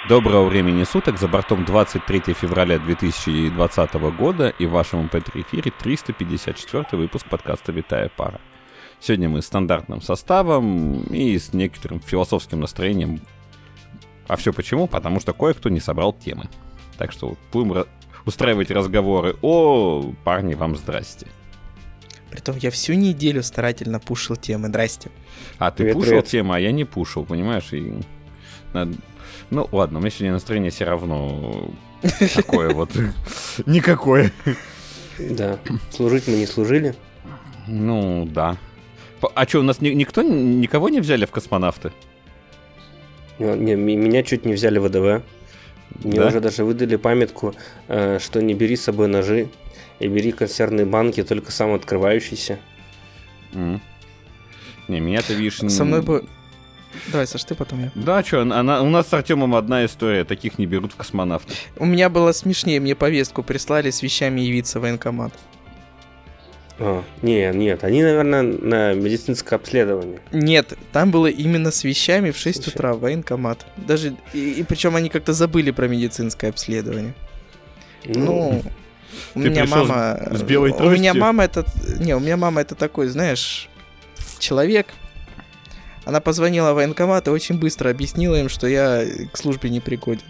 Доброго времени суток, за бортом 23 февраля 2020 года и в вашем MP3 эфире 354 выпуск подкаста «Витая пара». Сегодня мы с стандартным составом и с некоторым философским настроением. А все почему? Потому что кое-кто не собрал темы. Так что будем устраивать разговоры. О, парни, вам здрасте. Притом я всю неделю старательно пушил темы. Здрасте. А ты пушил темы, а я не пушил, понимаешь? И... Ну, ладно, у меня сегодня настроение все равно такое вот. Никакое. Да. Служить мы не служили. Ну, да. А что, у нас никого не взяли в космонавты? Не, меня чуть не взяли в ВДВ. Мне уже даже выдали памятку, что не бери с собой ножи и бери консервные банки, только самооткрывающиеся. Не, меня-то, видишь... Со мной бы... Давай, Саш, ты потом я. Да, что, у нас с Артемом одна история, таких не берут в космонавты. У меня было смешнее, мне повестку прислали с вещами явиться в военкомат. Нет, они, наверное, на медицинское обследование. Нет, там было именно с вещами в 6 утра в военкомат. Даже, и причем они как-то забыли про медицинское обследование. Ну, у меня мама... С белой тростью? У меня мама это такой, знаешь, человек. Она позвонила в военкомат и очень быстро объяснила им, что я к службе не пригоден.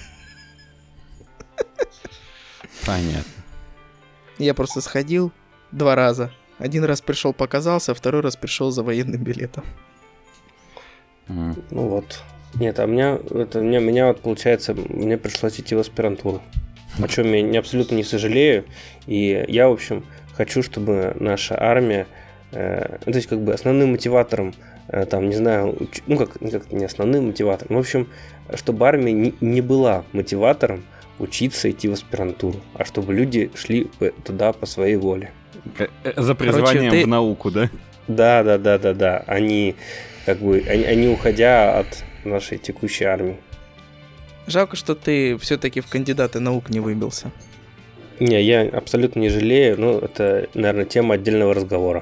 Понятно. Я просто сходил 2 раза. 1 раз пришел, показался, 2 раз пришел за военным билетом. Ну вот. Нет, а меня вот, получается, мне пришлось идти в аспирантуру. О чем я абсолютно не сожалею. И я, в общем, хочу, чтобы наша армия... то есть, как бы, основным мотиватором там, не знаю, как не основным мотиватором. В общем, чтобы армия не была мотиватором учиться идти в аспирантуру, а чтобы люди шли туда по своей воле. За призванием в науку, да? Да. Они, как бы, они уходя от нашей текущей армии. Жалко, что ты все-таки в кандидаты наук не выбился. Не, я абсолютно не жалею, но это, наверное, тема отдельного разговора.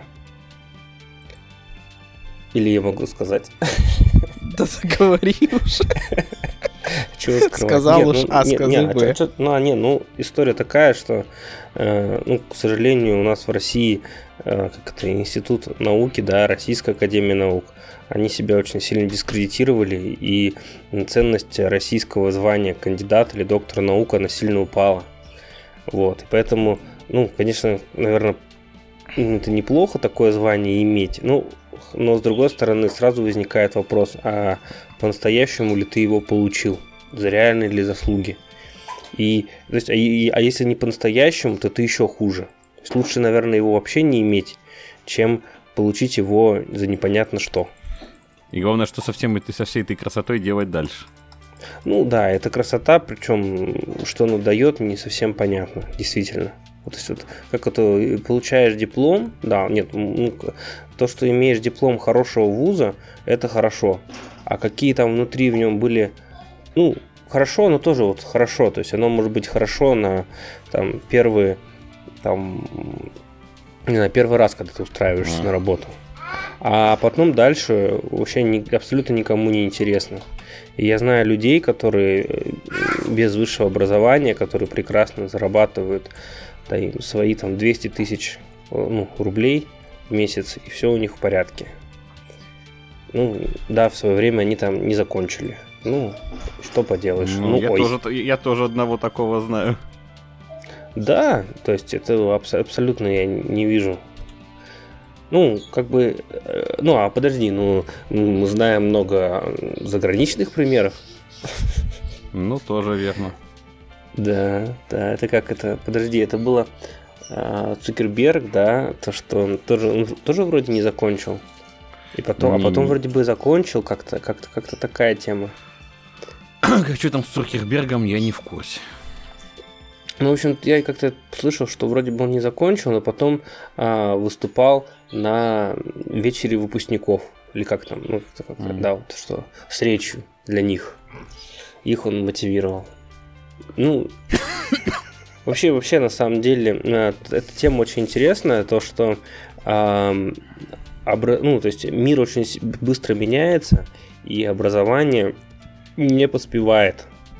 Или я могу сказать? Да заговори уже. Чего скрывать? Сказал уж, сказал бы. История такая, что, к сожалению, у нас в России Институт науки, да, Российская академия наук, они себя очень сильно дискредитировали, и ценность российского звания кандидата или доктора наук, она сильно упала. Вот, и поэтому, конечно, наверное, это неплохо такое звание иметь, но с другой стороны сразу возникает вопрос, а по-настоящему ли ты его получил? За реальные ли заслуги? А если не по-настоящему, то ты еще хуже. То есть лучше, наверное, его вообще не иметь, чем получить его за непонятно что. И главное, что со всей этой красотой делать дальше. Ну да, это красота, причем что она дает, не совсем понятно, действительно. То есть вот как это получаешь диплом, да, нет, то, что имеешь диплом хорошего вуза, это хорошо. А какие там внутри в нем были, хорошо, но тоже вот хорошо. То есть оно может быть хорошо на первый раз, когда ты устраиваешься на работу. А потом дальше вообще абсолютно никому не интересно. И я знаю людей, которые без высшего образования, которые прекрасно зарабатывают свои 200 тысяч рублей в месяц, и все у них в порядке. В свое время они там не закончили. Что поделаешь. Я тоже одного такого знаю. Да, то есть это абсолютно я не вижу. Подожди, мы знаем много заграничных примеров. Тоже верно. Да, это как это... Подожди, это было Цукерберг, да, то, что он тоже вроде не закончил. А потом вроде бы закончил, как-то такая тема. Что там с Цукербергом, я не в курсе. В общем, я как-то слышал, что вроде бы он не закончил, но потом выступал на вечере выпускников. Или как там, что с речью для них. Их он мотивировал. Вообще, на самом деле, эта тема очень интересная, то, что то есть мир очень быстро меняется, и образование не поспевает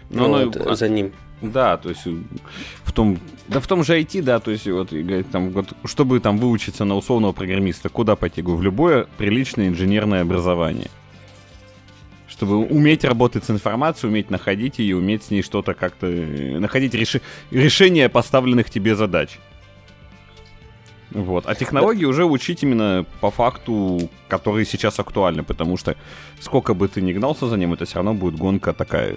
за ним. Да, то есть в том же IT, да, то есть вот, говорит, там, вот, чтобы там выучиться на условного программиста, куда пойти? Говорю, в любое приличное инженерное образование. Чтобы уметь работать с информацией, уметь находить ее, уметь с ней что-то как-то... Находить решение поставленных тебе задач. Вот. А технологии уже учить именно по факту, которые сейчас актуальны, потому что сколько бы ты ни гнался за ним, это все равно будет гонка такая...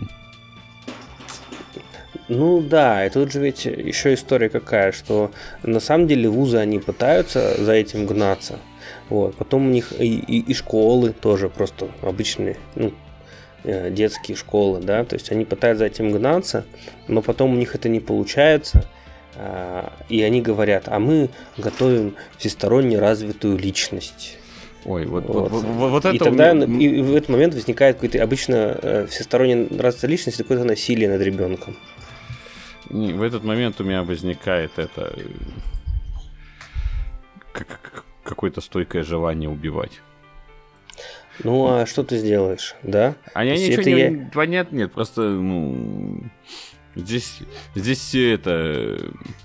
Ну да, и тут же ведь еще история какая, что на самом деле вузы, они пытаются за этим гнаться. Вот. Потом у них и школы тоже просто обычные, детские школы, да, то есть они пытаются за этим гнаться, но потом у них это не получается, и они говорят, а мы готовим всесторонне развитую личность. Ой, вот это... И тогда и в этот момент возникает какое-то обычно всесторонне развитая личность, какое-то насилие над ребенком. В этот момент у меня возникает это... какое-то стойкое желание убивать. Ну, а что ты сделаешь, да? А я ничего не... Понятно, нет, просто, здесь все это...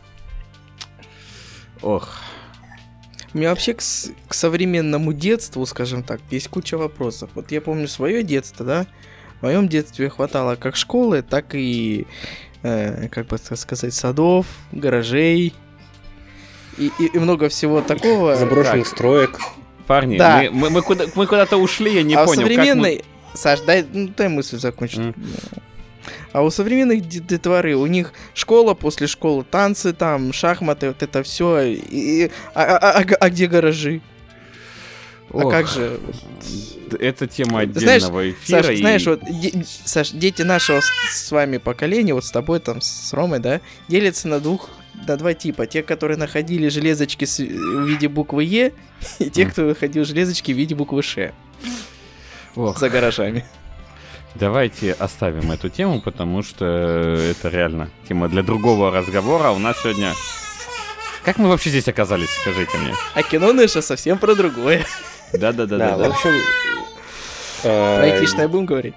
Ох... У меня вообще к современному детству, скажем так, есть куча вопросов. Вот я помню свое детство, да? В моем детстве хватало как школы, так и, как бы сказать, садов, гаражей и много всего такого. Заброшенных строек. Парни, да. мы куда-то ушли, я не понял. А у современной... Саш, дай мысль закончить. А у современных детворы, у них школа, после школы танцы, там, шахматы, вот это все. А где гаражи? Ох, а как же? Это тема отдельного эфира. Саш, знаешь, вот, Саш, дети нашего с вами поколения, вот с тобой, там, с Ромой, да, делятся на два типа. Те, которые находили железочки в виде буквы Е, и те, кто находил железочки в виде буквы Ш. За гаражами. Давайте оставим эту тему, потому что это реально тема для другого разговора. У нас сегодня... Как мы вообще здесь оказались, скажите мне? А кино наше совсем про другое. Да. В общем... Про айтишное будем говорить?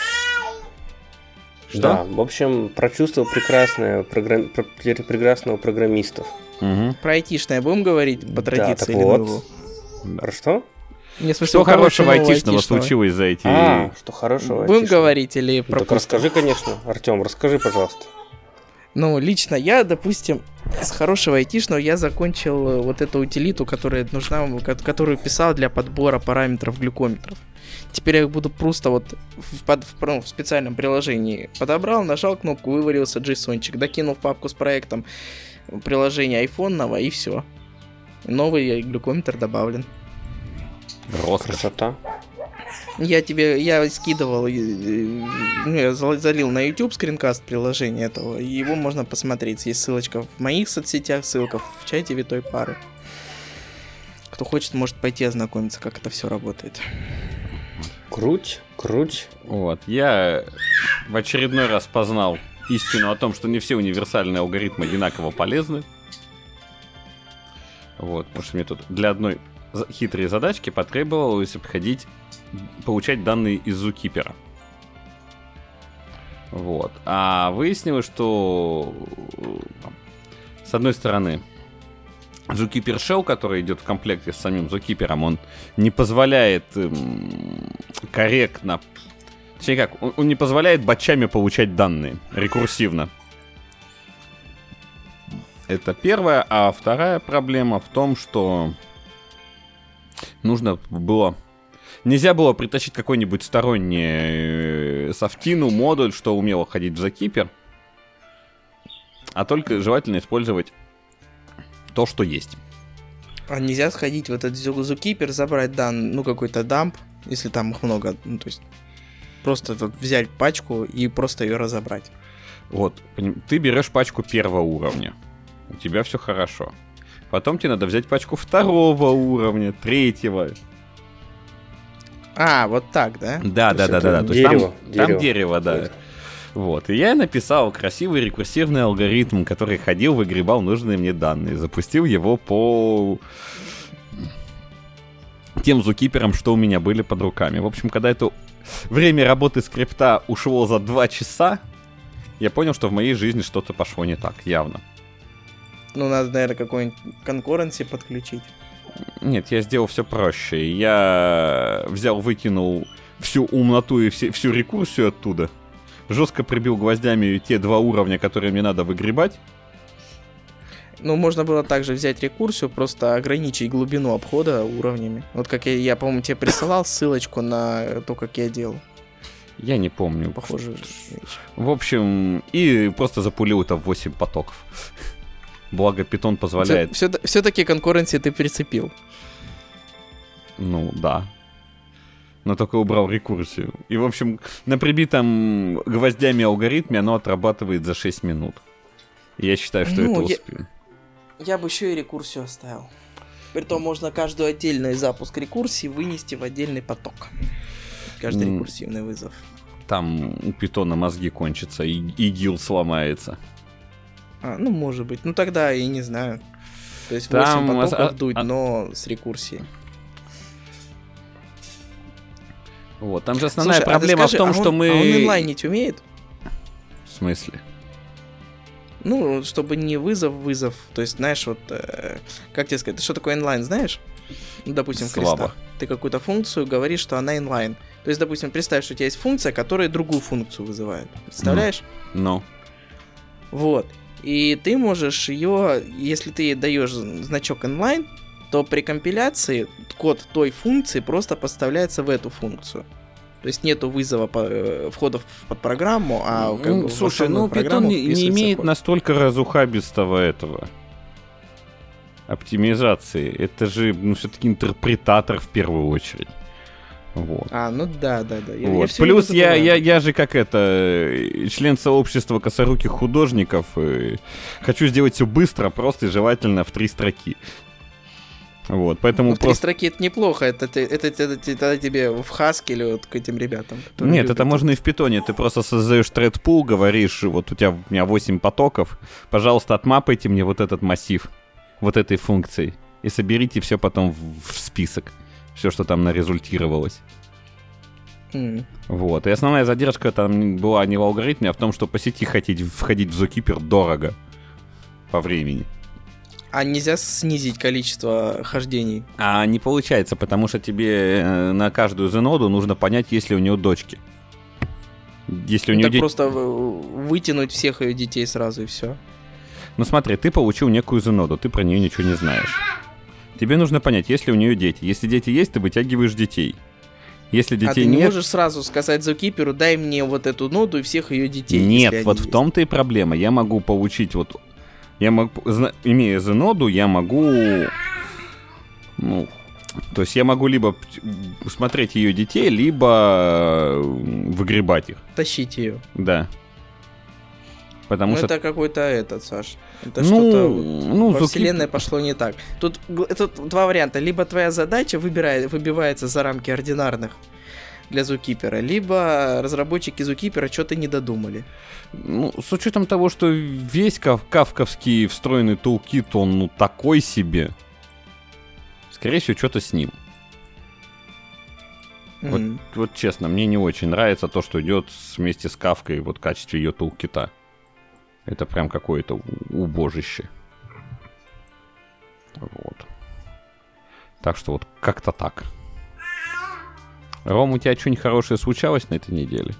Что? Да, в общем, про чувство прекрасного программистов. Угу. Про айтишное будем говорить по традиции? Да, так вот. Про что? Не, в смысле, что хорошего айтишного случилось за эти... что хорошего будем говорить или про... Так расскажи, конечно. Артём, расскажи, пожалуйста. Ну, лично я, допустим, с хорошего айтишного я закончил вот эту утилиту, которая нужна, которую писал для подбора параметров глюкометров. Теперь я их буду просто вот в специальном приложении подобрал, нажал кнопку, вывалился JSON-чик, докинул в папку с проектом приложения айфонного, и все. Новый глюкометр добавлен. Красота. Я скидывал, я залил на YouTube скринкаст приложения этого, и его можно посмотреть. Есть ссылочка в моих соцсетях, ссылка в чате Витой Пары. Кто хочет, может пойти ознакомиться, как это все работает. Круть. Вот, я в очередной раз познал истину о том, что не все универсальные алгоритмы одинаково полезны. Вот, потому что мне тут для одной хитрой задачки потребовалось получать данные из Zookeeper. Вот. А выяснилось, что с одной стороны Zookeeper Shell, который идет в комплекте с самим Zookeeper, он не позволяет корректно... Точнее как, он не позволяет батчами получать данные рекурсивно. Это первая. А вторая проблема в том, что нельзя было притащить какой-нибудь сторонний софтину, модуль, что умело ходить в Zookeeper, а только желательно использовать то, что есть. А нельзя сходить в этот Zookeeper, забрать какой-то дамп, если там их много, то есть просто взять пачку и просто ее разобрать. Вот, ты берешь пачку первого уровня, у тебя все хорошо. Потом тебе надо взять пачку второго уровня, третьего. Вот так, да? Да. То есть там дерево, да. Вот. И я написал красивый рекурсивный алгоритм, который ходил, выгребал нужные мне данные. Запустил его по тем зукиперам, что у меня были под руками. В общем, когда эту время работы скрипта ушло за 2 часа, я понял, что в моей жизни что-то пошло не так, явно. Ну, надо, наверное, какой-нибудь конкуренции подключить. Нет, я сделал все проще. Я выкинул всю умноту и всю рекурсию оттуда. Жестко прибил гвоздями те 2 уровня, которые мне надо выгребать. Ну, можно было также взять рекурсию, просто ограничить глубину обхода уровнями. Вот как я по-моему, тебе присылал ссылочку на то, как я делал. Я не помню. Похоже. Вещь. В общем, и просто запулил это в 8 потоков. Благо, Python позволяет... Все-таки конкуренции ты прицепил. Ну, да. Но только убрал рекурсию. И, в общем, на прибитом гвоздями алгоритме оно отрабатывает за 6 минут. И я считаю, что это успею. Я бы еще и рекурсию оставил. Притом можно каждый отдельный запуск рекурсии вынести в отдельный поток. Каждый рекурсивный вызов. Там у Python мозги кончатся, и ИГИЛ сломается. Ну, может быть. Ну, тогда я не знаю. То есть 8 потоков дуть, но с рекурсией. Вот, там же основная проблема в том, что мы... А он инлайнить умеет? В смысле? Ну, чтобы не вызов. То есть, знаешь, вот... как тебе сказать? Что такое инлайн, знаешь? Ну, допустим, в крестах. Ты какую-то функцию говоришь, что она инлайн. То есть, допустим, представь, что у тебя есть функция, которая другую функцию вызывает. Представляешь? Ну. Вот. И ты можешь ее... Если ты даешь значок inline, то при компиляции код той функции просто поставляется в эту функцию. То есть нету вызова входов под программу, а как бы слушай, Python не имеет код. Настолько разухабистого этого оптимизации. Это же, все-таки интерпретатор в первую очередь. Вот. Ну да. Вот. Плюс я же как член сообщества косоруких художников, хочу сделать все быстро, просто и желательно в 3 строки. Вот, поэтому в 3 строки это неплохо, это тебе в Haskell или вот к этим ребятам. Нет, это можно и в Python, ты просто создаешь thread-pool, говоришь, вот у меня 8 потоков, пожалуйста, отмапайте мне вот этот массив, вот этой функцией, и соберите все потом в список, все, что там нарезультировалось. Вот, и основная задержка там была не в алгоритме, а в том, что по сети входить в Zookeeper дорого по времени. А нельзя снизить количество хождений? А не получается, потому что тебе на каждую Z-ноду нужно понять, есть ли у нее дочки. Если у нее просто вытянуть всех ее детей сразу и все. Ну смотри, ты получил некую Z-ноду, ты про нее ничего не знаешь. Тебе нужно понять, есть ли у нее дети. Если дети есть, ты вытягиваешь детей. Если детей нет... ты не можешь сразу сказать Zookeeper, дай мне вот эту ноду и всех ее детей. Нет, вот в том-то и проблема. Я могу получить имея Z-ноду, я могу... то есть я могу либо смотреть ее детей, либо выгребать их. Тащить ее. Да. Потому что... это какой-то Саш. Это что-то во вселенной пошло не так. Тут 2 варианта. Либо твоя задача выбивается за рамки ординарных для Zookeeper, либо разработчики Zookeeper что-то не додумали. С учетом того, что весь кавковский встроенный тулкит, он такой себе, скорее всего, что-то с ним. Вот честно, мне не очень нравится то, что идет вместе с кавкой в качестве ее тулкита. Это прям какое-то убожище. Вот. Так что вот как-то так. Ром, у тебя что-нибудь хорошее случалось на этой неделе?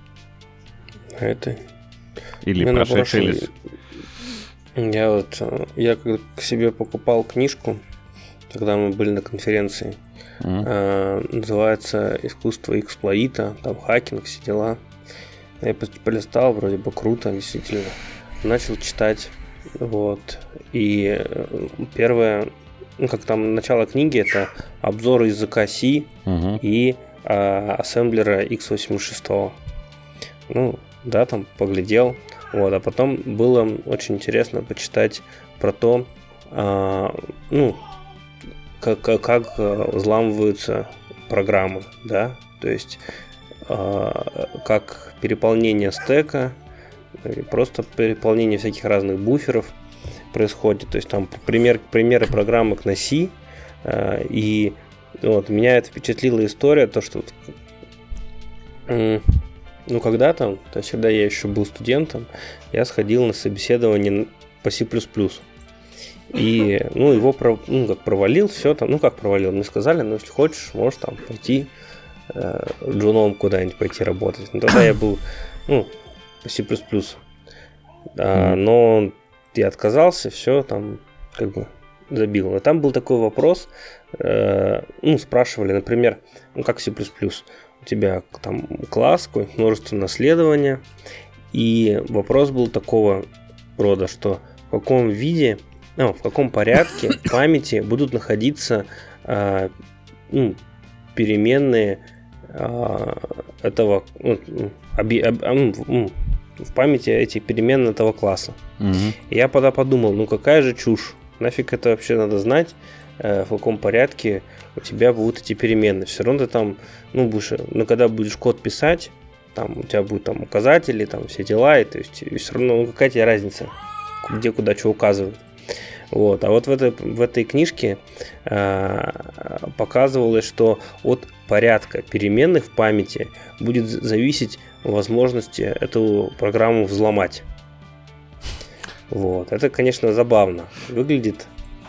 Или прошедший... Я когда к себе покупал книжку, когда мы были на конференции, называется «Искусство эксплоита», там хакинг, все дела. Я полистал, вроде бы круто, действительно. Начал читать, вот. И первое, как там начало книги, это обзор языка C и ассемблера x86. Там поглядел. Вот, а потом было очень интересно почитать про то, как взламываются программы, да, то есть как переполнение стека, просто переполнение всяких разных буферов происходит, то есть там примеры программок на C, и вот меня это впечатлила история, то что Ну, когда-то, то есть, когда я еще был студентом, я сходил на собеседование по C++. И, ну, его провалил, все там, ну, как провалил, мне сказали, ну, если хочешь, можешь там пойти джуном куда-нибудь пойти работать. Но тогда я был, ну, по C++. Но я отказался, все там, как бы, забил. Но там был такой вопрос, ну, спрашивали, например, ну, как C++, у тебя там класс, множество наследования, и вопрос был такого рода, что в каком виде, в каком порядке в памяти будут находиться переменные этого, в памяти эти переменные этого класса. И я тогда подумал, ну какая же чушь, нафиг это вообще надо знать, в каком порядке у тебя будут эти переменные. Все равно ты там, будешь, когда будешь код писать, там у тебя будут там указатели, там все дела, и то есть и все равно какая тебе разница, где куда что указывают. Вот. А вот в этой книжке показывалось, что от порядка переменных в памяти будет зависеть возможность эту программу взломать. Вот. Это, конечно, забавно выглядит.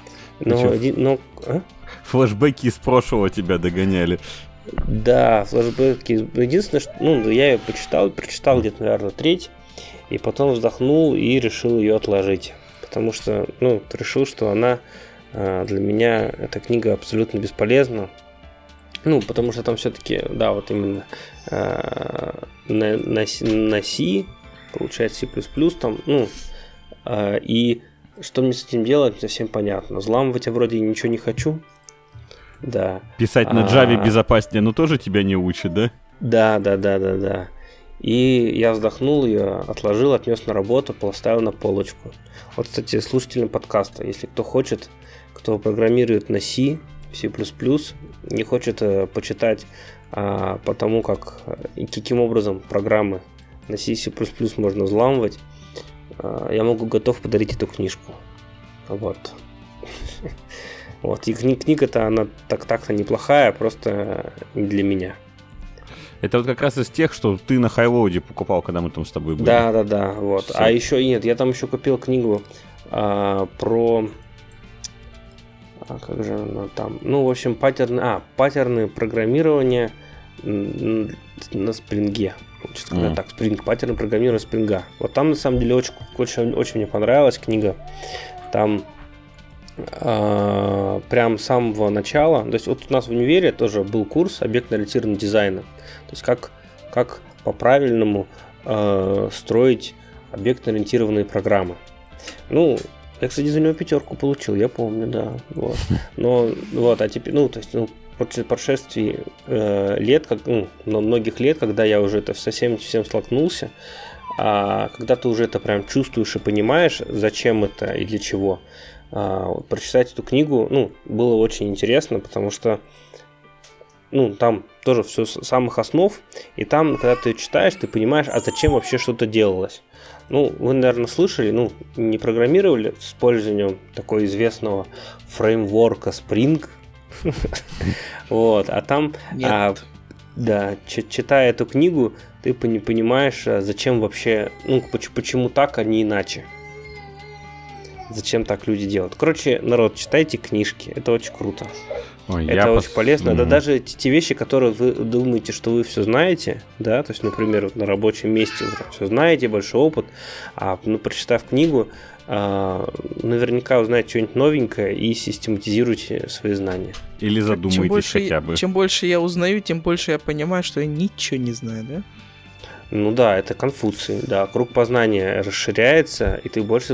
Флэшбэки из прошлого тебя догоняли. Да, флэшбэки. Единственное, что я ее прочитал где-то, наверное, треть, и потом вздохнул и решил ее отложить. Потому что, решил, что она для меня, эта книга абсолютно бесполезна. Потому что там все-таки, да, вот именно на C, получается C++, там, и что мне с этим делать, не совсем понятно. Взламывать я вроде ничего не хочу. Да. Писать на Java безопаснее, но тоже тебя не учит, да? Да. И я вздохнул ее, отложил, отнес на работу, поставил на полочку. Вот, кстати, слушателям подкаста, если кто хочет, кто программирует на C, C++, не хочет почитать по тому, каким образом программы на C, C++ можно взламывать, я готов подарить эту книжку. Вот. Вот. И книга-то, она так-то неплохая, просто не для меня. Это вот как раз из тех, что ты на Хайлоуде покупал, когда мы там с тобой были. Да, вот. Все. А еще нет, я там еще купил книгу про... как же она там? В общем, паттерны программирования на спринге. Так, спринг, паттерны программирования спринга. Вот там, на самом деле, очень мне понравилась книга. Там прям с самого начала, то есть вот у нас в универе тоже был курс объектно-ориентированного дизайна. То есть как по-правильному строить объектно-ориентированные программы. Я, кстати, за него 5 получил, я помню, да. Вот. Но вот, а теперь, после прошествии лет, многих лет, когда я уже это совсем столкнулся, когда ты уже это прям чувствуешь и понимаешь, зачем это и для чего, прочитать эту книгу, было очень интересно, потому что там тоже все с самых основ, и там, когда ты читаешь, ты понимаешь, а зачем вообще что-то делалось. Вы, наверное, слышали, не программировали с использованием такого известного фреймворка Spring. Вот, а там, читая эту книгу, ты понимаешь, зачем вообще, почему так, а не иначе. Зачем так люди делают. Короче, народ, читайте книжки, это очень круто. Это очень полезно. Да даже те вещи, которые вы думаете, что вы все знаете, да, то есть, например, на рабочем месте вы все знаете, большой опыт, прочитав книгу, наверняка узнаете что-нибудь новенькое и систематизируйте свои знания. Или задумайтесь хотя бы. Чем больше я узнаю, тем больше я понимаю, что я ничего не знаю, да? Да, это Конфуций, да, круг познания расширяется, и ты больше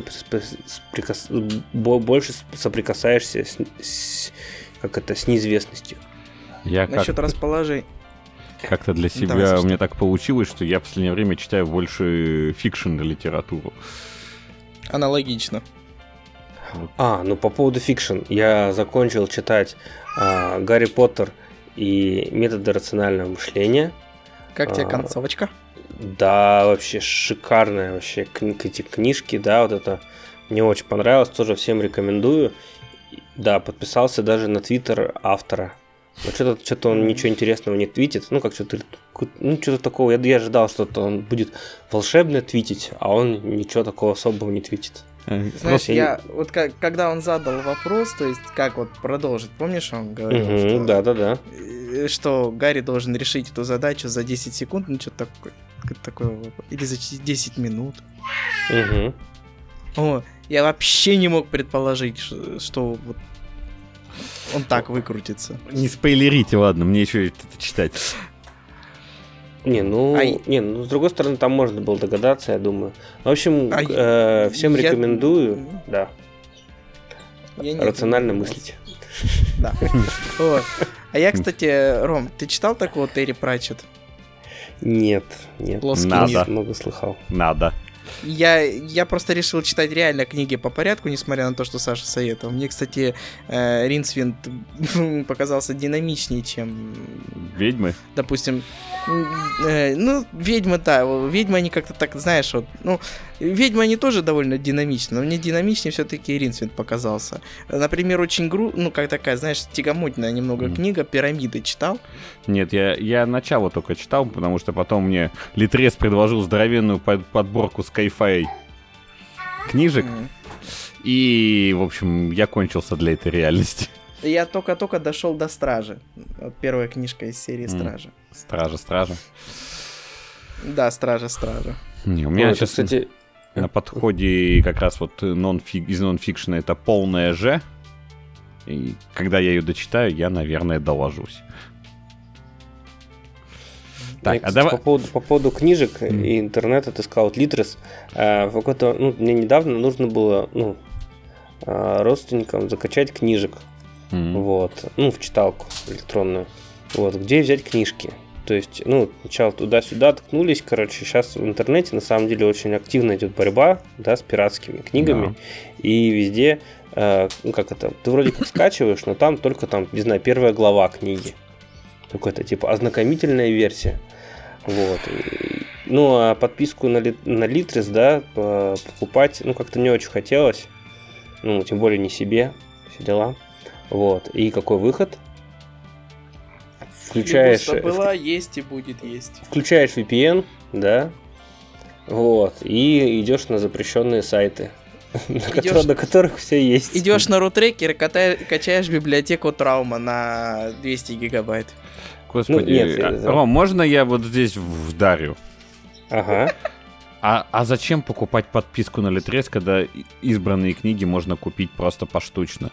соприкасаешься с неизвестностью. Насчет расположения. Как-то для себя у меня так получилось, что я в последнее время читаю больше фикшн-литературу. Аналогично. По поводу фикшн. Я закончил читать Гарри Поттер и методы рационального мышления. Как тебе концовочка? Да, вообще шикарная вообще эти книжки, да, вот это мне очень понравилось, тоже всем рекомендую. Да, подписался даже на твиттер автора. Что-то он ничего интересного не твитит. Ну, как что-то такого. Я ожидал, что-то он будет волшебно твитить, а он ничего такого особого не твитит. Знаешь, вот когда он задал вопрос, то есть как вот продолжить, помнишь, он говорил, что... Да. Что Гарри должен решить эту задачу за 10 секунд, ну, что-то такое, или за 10 минут. О, я вообще не мог предположить, что вот он так выкрутится. Не спойлерите, ладно, мне еще это читать. С другой стороны, там можно было догадаться, я думаю. В общем, всем рекомендую, да, рационально мыслить. Да. А я, кстати, Ром, ты читал такого Терри Пратчетт? Нет. Надо. Много слыхал. Надо. Я просто решил читать реально книги по порядку, несмотря на то, что Саша советовал. Мне, кстати, Ринсвинд показался динамичнее, чем... Ведьмы? Допустим, ведьмы, да. Ведьмы, они как-то так, знаешь, вот... Ну, ведьмы, они тоже довольно динамичны, но мне динамичнее все-таки Ринсвинд показался. Например, очень как такая, знаешь, тягомотная немного книга «Пирамиды» читал? Нет, я начало только читал, потому что потом мне Литрес предложил здоровенную подборку Sci-Fi книжек, и, в общем, я кончился для этой реальности. Я только дошел до Стражи. Вот первая книжка из серии Стража. Стража. Да, Стража. Не, у меня сейчас, кстати, на подходе как раз вот из нонфикшена это полная Ж. И когда я ее дочитаю, я, наверное, доложусь. Так, по поводу книжек и интернета ты сказал, вот Литрес. Мне недавно нужно было родственникам закачать книжек. Вот. В читалку электронную. Вот. Где взять книжки? То есть, сначала туда-сюда ткнулись. Короче, сейчас в интернете на самом деле очень активно идет борьба, да, с пиратскими книгами. Да. И везде, ты вроде как скачиваешь, но там только не знаю, первая глава книги. Какая-то типа ознакомительная версия. Вот. А подписку на Литрес, да, покупать, как-то не очень хотелось. Тем более не себе. Все дела. Вот. И какой выход? Включаешь... была, есть и будет есть. Включаешь VPN, да. Вот. И идешь на запрещенные сайты, на которых все есть. Идешь на рутрекер и качаешь библиотеку Траума на 200 гигабайт. Господи, Ром, можно я вот здесь вдарю? Ага. А зачем покупать подписку на Литрес, когда избранные книги можно купить просто поштучно?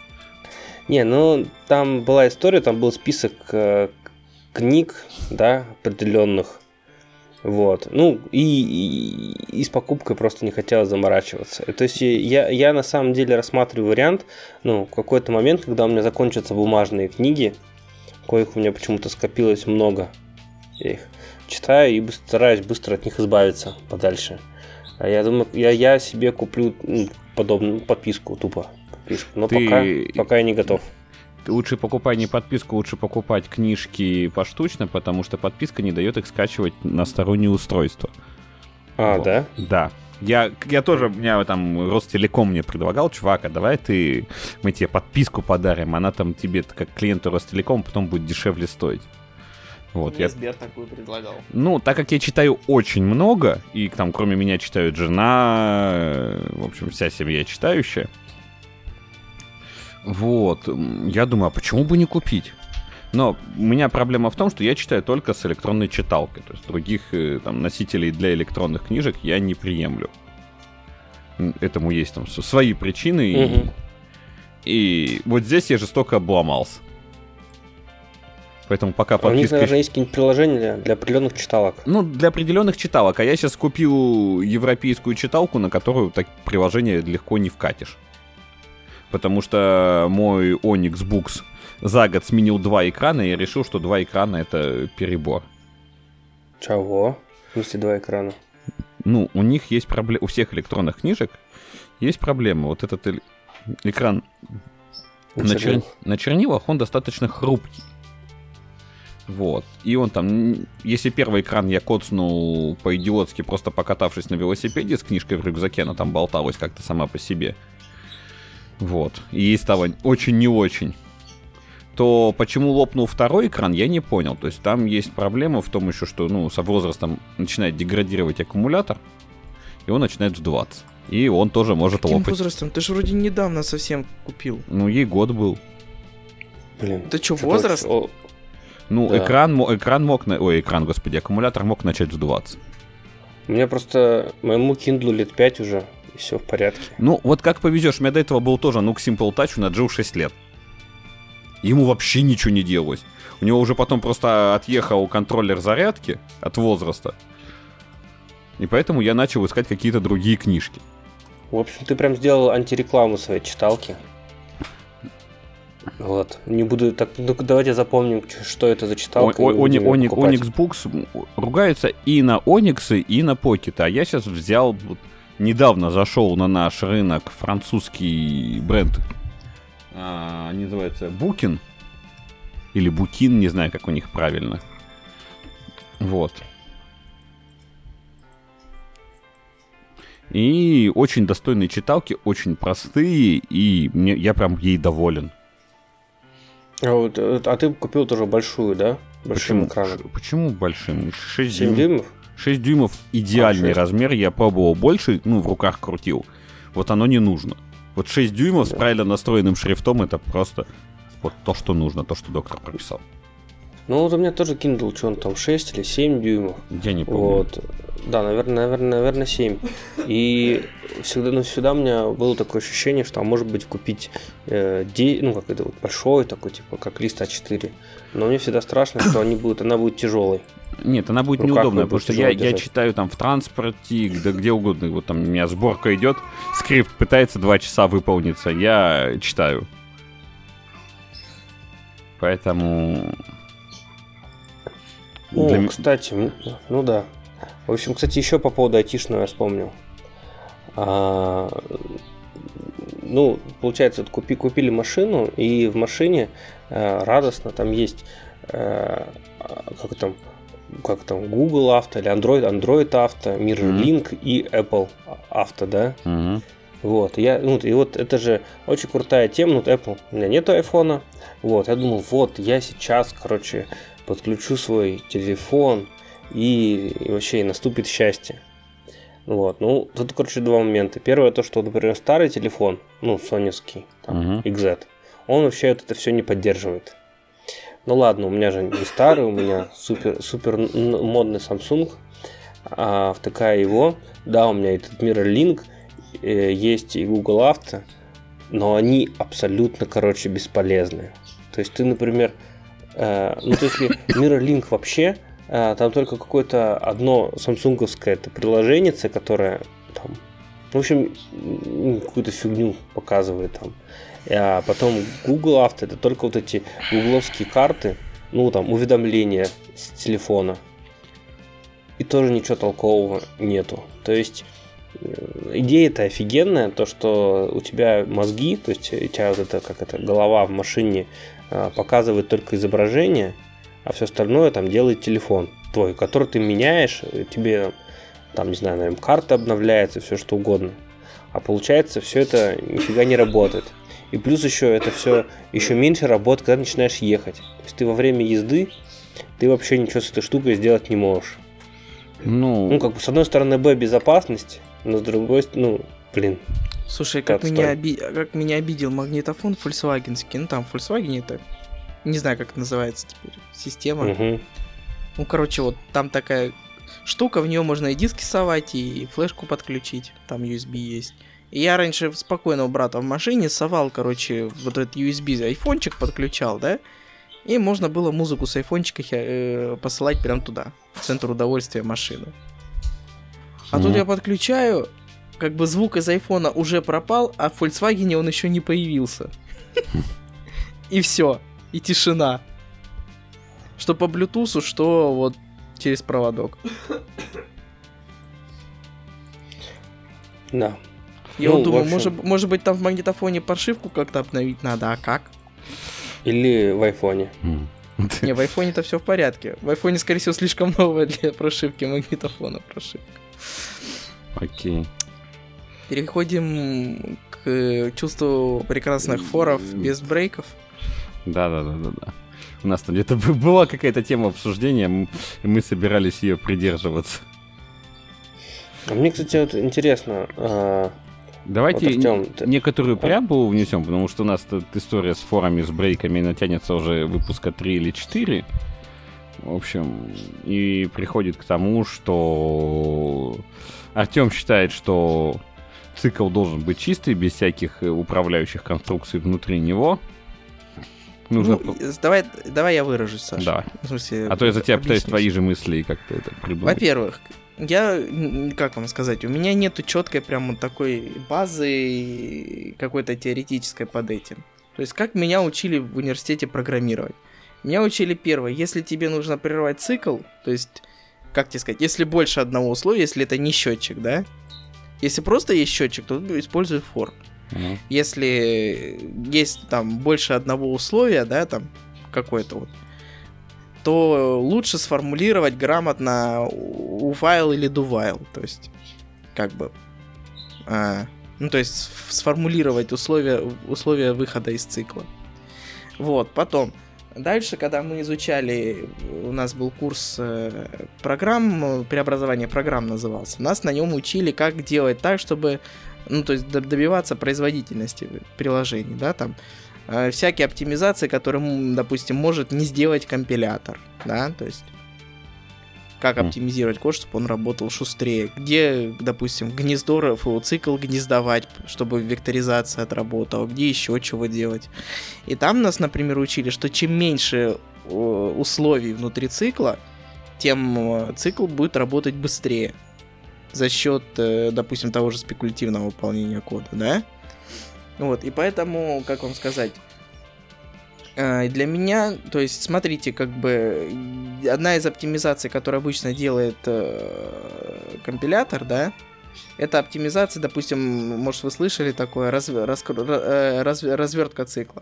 Там была история, там был список книг, да, определенных. Вот. И с покупкой просто не хотелось заморачиваться. То есть я на самом деле рассматриваю вариант, в какой-то момент, когда у меня закончатся бумажные книги, коих у меня почему-то скопилось много. Я их читаю и стараюсь быстро от них избавиться подальше. А я думаю, я себе куплю подобную подписку, тупо. Но пока я не готов. Ты лучше покупай не подписку, лучше покупать книжки поштучно, потому что подписка не дает их скачивать на стороннее устройство. Вот. Да? Да. Я тоже, у меня там Ростелеком мне предлагал, чувак, а давай мы тебе подписку подарим, она там тебе, как клиенту Ростелеком, потом будет дешевле стоить. Вот, мне Сбер такую предлагал. Так как я читаю очень много, и там кроме меня читают жена, в общем, вся семья читающая, вот, я думаю, а почему бы не купить? Но у меня проблема в том, что я читаю только с электронной читалкой. То есть других носителей для электронных книжек я не приемлю. Этому есть свои причины. И вот здесь я жестоко обломался. Поэтому пока подписка... У них, наверное, есть какие-нибудь приложения для определенных читалок. Для определенных читалок. А я сейчас купил европейскую читалку, на которую так приложение легко не вкатишь. Потому что мой Onyx Books за год сменил 2 экрана, и я решил, что 2 экрана — это перебор. Чего? В смысле 2 экрана? У них есть проблема, у всех электронных книжек есть проблема. Вот этот экран на чернилах, он достаточно хрупкий. Вот. И он если первый экран я коцнул по-идиотски, просто покатавшись на велосипеде с книжкой в рюкзаке, она там болталась как-то сама по себе. Вот. И ей стало очень не очень. то почему лопнул второй экран, я не понял. То есть там есть проблема в том еще, что со возрастом начинает деградировать аккумулятор, и он начинает вздуваться. И он тоже может лопать. Каким возрастом? Ты же вроде недавно совсем купил. Ей год был. Блин. Это что, возраст? Да. Аккумулятор мог начать вздуваться. У меня просто моему Kindle лет 5 уже, и все в порядке. Вот как повезешь, у меня до этого был тоже Nook Simple Touch, он отжил 6 лет. Ему вообще ничего не делалось. У него уже потом просто отъехал контроллер зарядки от возраста. И поэтому я начал искать какие-то другие книжки. В общем, ты прям сделал антирекламу своей читалки. Вот. Не буду так. Ну-ка, давайте запомним, что это за читалка. Onyx Books ругается и на Onyx, и на Pocket. А я сейчас взял, недавно зашел на наш рынок французский бренд. Называется Bookin. Или Букин, не знаю, как у них правильно. Вот. И очень достойные читалки, очень простые, и я прям ей доволен. А ты купил тоже большую, да? Большим экраном. Почему большим? 7 дюймов? 6 дюймов идеальный размер. Я пробовал больше, в руках крутил. Вот оно не нужно. Вот 6 дюймов с правильно настроенным шрифтом — это просто вот то, что нужно, то, что доктор прописал. Ну, вот у меня тоже Kindle, что он там, 6 или 7 дюймов. Я не помню. Вот. Да, наверное, 7. И всегда у меня было такое ощущение, что, может быть, купить большой такой, типа, как лист А4. Но мне всегда страшно, что она будет тяжелой. Нет, она будет неудобная, потому что я читаю там в транспорте, где угодно. Вот там у меня сборка идет, скрипт пытается 2 часа выполниться, я читаю. Поэтому... Кстати, да. В общем, кстати, еще по поводу айтишного я вспомнил. Получается, купили машину, и в машине радостно там есть как там Google Auto или Android Auto, MirrorLink и Apple Auto, да? Mm-hmm. Вот, и вот это же очень крутая тема. Apple, у меня нету айфона. Вот, я думал, я сейчас, подключу свой телефон, и вообще наступит счастье. Вот, тут, два момента. Первое, то, что, например, старый телефон, соневский, XZ, он вообще это все не поддерживает. Ну ладно, у меня же не старый, у меня супер модный Samsung, втыкаю его, да, у меня этот MirrorLink, есть и Google Auto, но они абсолютно, бесполезны. То есть ты, например, если MirrorLink вообще, там только какое-то одно самсунговское приложение, которое там, в общем, какую-то фигню показывает там. А потом Google Auto — это только вот эти гугловские карты, уведомления с телефона. И тоже ничего толкового нету. То есть идея-то офигенная, то, что у тебя мозги, то есть у тебя голова в машине показывает только изображение, а все остальное там делает телефон твой, который ты меняешь, тебе там, не знаю, наверное, карта обновляется, все что угодно. А получается, все это нифига не работает. И плюс еще это все еще меньше работает, когда начинаешь ехать. То есть ты во время езды, ты вообще ничего с этой штукой сделать не можешь. С одной стороны, безопасность, но с другой, Слушай, как меня обидел магнитофон фольксвагенский. Там в Volkswagen это, не знаю, как это называется теперь, система. Угу. Вот там такая штука, в нее можно и диски совать, и флешку подключить, там USB есть. И я раньше спокойно у брата в машине совал, вот этот USB айфончик подключал, да, и можно было музыку с айфончика посылать прям туда, в центр удовольствия машины. А тут я подключаю, звук из айфона уже пропал, а в Volkswagen он еще не появился. И все, и тишина. Что по Bluetooth, что вот через проводок. Да. Я думаю, может быть, там в магнитофоне прошивку как-то обновить надо, а как? Или в айфоне. Не, в айфоне-то все в порядке. В айфоне, скорее всего, слишком новая для прошивки магнитофона прошивка. Окей. Переходим к чувству прекрасных форов без брейков. Да. У нас там где-то была какая-то тема обсуждения, и мы собирались ее придерживаться. А мне, кстати, вот интересно. Давайте вот, некоторую преамбулу внесем, потому что у нас тут история с форами, с брейками натянется уже выпуска 3 или 4. В общем, и приходит к тому, что Артём считает, что цикл должен быть чистый, без всяких управляющих конструкций внутри него. Нужно... Ну, давай я выражусь, Саша. Да. В смысле, а то я за тебя пытаюсь объяснюсь. твои же мысли как-то это придумать. Во-первых, как вам сказать, у меня нету четкой прям вот такой базы какой-то теоретической под этим. То есть, как меня учили в университете программировать. Меня учили первое, если тебе нужно прервать цикл, то есть, как тебе сказать, если больше одного условия, если это не счетчик, да? Если просто есть счетчик, то используй for. Если есть там больше одного условия, да, там какое-то вот, то лучше сформулировать грамотно while или do while, то есть как бы, то есть сформулировать условия выхода из цикла. Вот, потом, дальше, когда мы изучали, у нас был курс программ, преобразование программ назывался, нас на нем учили, как делать так, чтобы, то есть добиваться производительности приложений, да, там, всякие оптимизации, которые, допустим, может не сделать компилятор, да, то есть как оптимизировать код, чтобы он работал шустрее, где, допустим, цикл гнездовать, чтобы векторизация отработала, где еще чего делать. И там нас, например, учили, что чем меньше условий внутри цикла, тем цикл будет работать быстрее за счет, допустим, того же спекулятивного выполнения кода, да? Вот, и поэтому, как вам сказать, для меня, то есть, смотрите, как бы, одна из оптимизаций, которую обычно делает компилятор, да, это оптимизация, допустим, может, вы слышали такое, развертка цикла.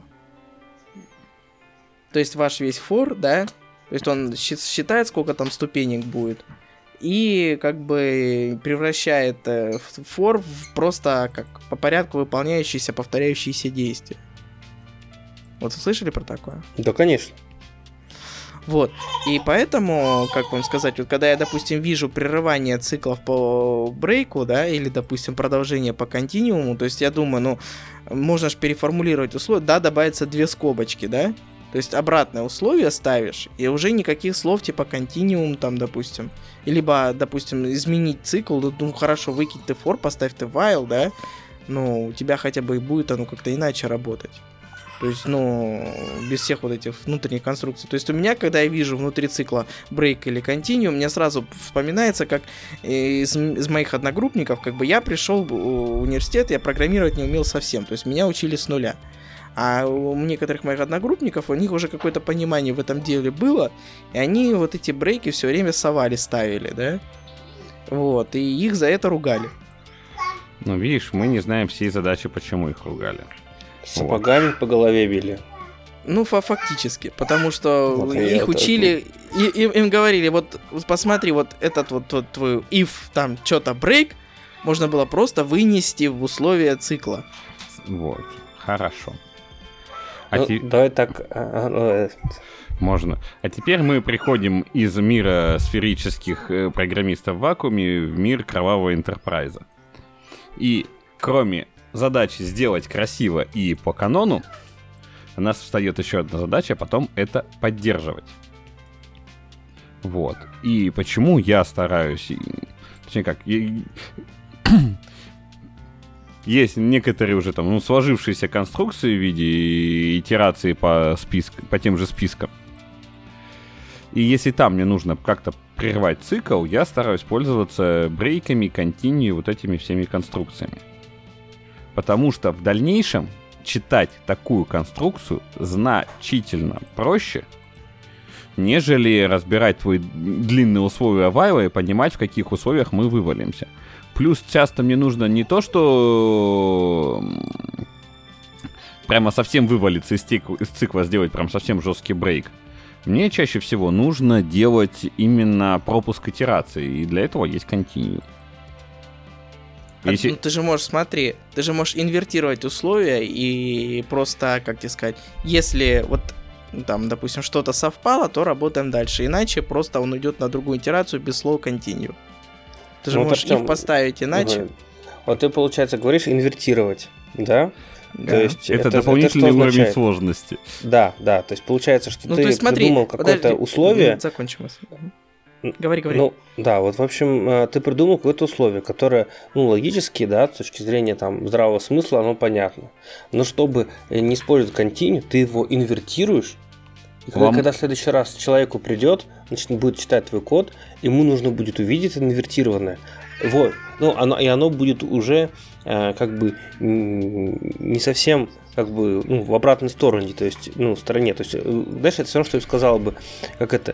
То есть, ваш весь for, да, то есть, он считает, сколько там ступенек будет, и как бы превращает for в просто как по порядку выполняющиеся, повторяющиеся действия. Вот вы слышали про такое? Да, конечно. Вот. И поэтому, как вам сказать, вот когда я, допустим, вижу прерывание циклов по брейку, да, или, допустим, продолжение по континууму, то есть я думаю, можно же переформулировать условия, да, добавится 2 скобочки, да? То есть обратное условие ставишь, и уже никаких слов типа континуум там, допустим. Либо, допустим, изменить цикл, хорошо, выкинь ты for, поставь ты while, да? У тебя хотя бы и будет оно как-то иначе работать. То есть, без всех вот этих внутренних конструкций. То есть у меня, когда я вижу внутри цикла break или continue, мне сразу вспоминается, как из моих одногруппников, как бы я пришел в университет, я программировать не умел совсем. То есть меня учили с нуля. А у некоторых моих одногруппников, у них уже какое-то понимание в этом деле было, и они вот эти брейки все время совали, ставили, да? Вот, и их за это ругали. Видишь, мы не знаем всей задачи, почему их ругали. Сапогами по голове били. Фактически, потому что их учили, им говорили, вот посмотри, вот этот вот твой if, там, что-то break, можно было просто вынести в условия цикла. Вот, хорошо. Давай так... Можно. А теперь мы приходим из мира сферических программистов в вакууме в мир кровавого энтерпрайза. И кроме задачи сделать красиво и по канону, у нас встает еще одна задача, а потом это поддерживать. Вот. И почему я стараюсь... Точнее как... Есть некоторые уже там, сложившиеся конструкции в виде итерации по тем же спискам. И если там мне нужно как-то прервать цикл, я стараюсь пользоваться брейками, континью, вот этими всеми конструкциями. Потому что в дальнейшем читать такую конструкцию значительно проще, нежели разбирать твои длинные условия while и понимать, в каких условиях мы вывалимся. Плюс часто мне нужно не то, что прямо совсем вывалиться из цикла, сделать прям совсем жесткий брейк. Мне чаще всего нужно делать именно пропуск итерации, и для этого есть continue. Если... Ну, ты же можешь, смотри, ты же можешь инвертировать условия и просто, как тебе сказать, если вот там, допустим, что-то совпало, то работаем дальше. Иначе просто он идет на другую итерацию без слова continue. Ты же можешь if поставить иначе. Угу. Вот ты, получается, говоришь инвертировать, да? Да. То есть это дополнительный уровень сложности. Да, то есть получается, что ты придумал какое-то условие. Закончим. Говори. Ну, да, вот, в общем, ты придумал какое-то условие, которое, ну, логически, да, с точки зрения там здравого смысла, оно понятно. Но чтобы не использовать continue, ты его инвертируешь, и когда в следующий раз человеку придет, значит, он будет читать твой код, ему нужно будет увидеть инвертированное. Вот. Ну, оно будет уже как бы не совсем как бы в обратной стороне, то есть, стороне. То есть, дальше это все равно, что я сказал бы, как это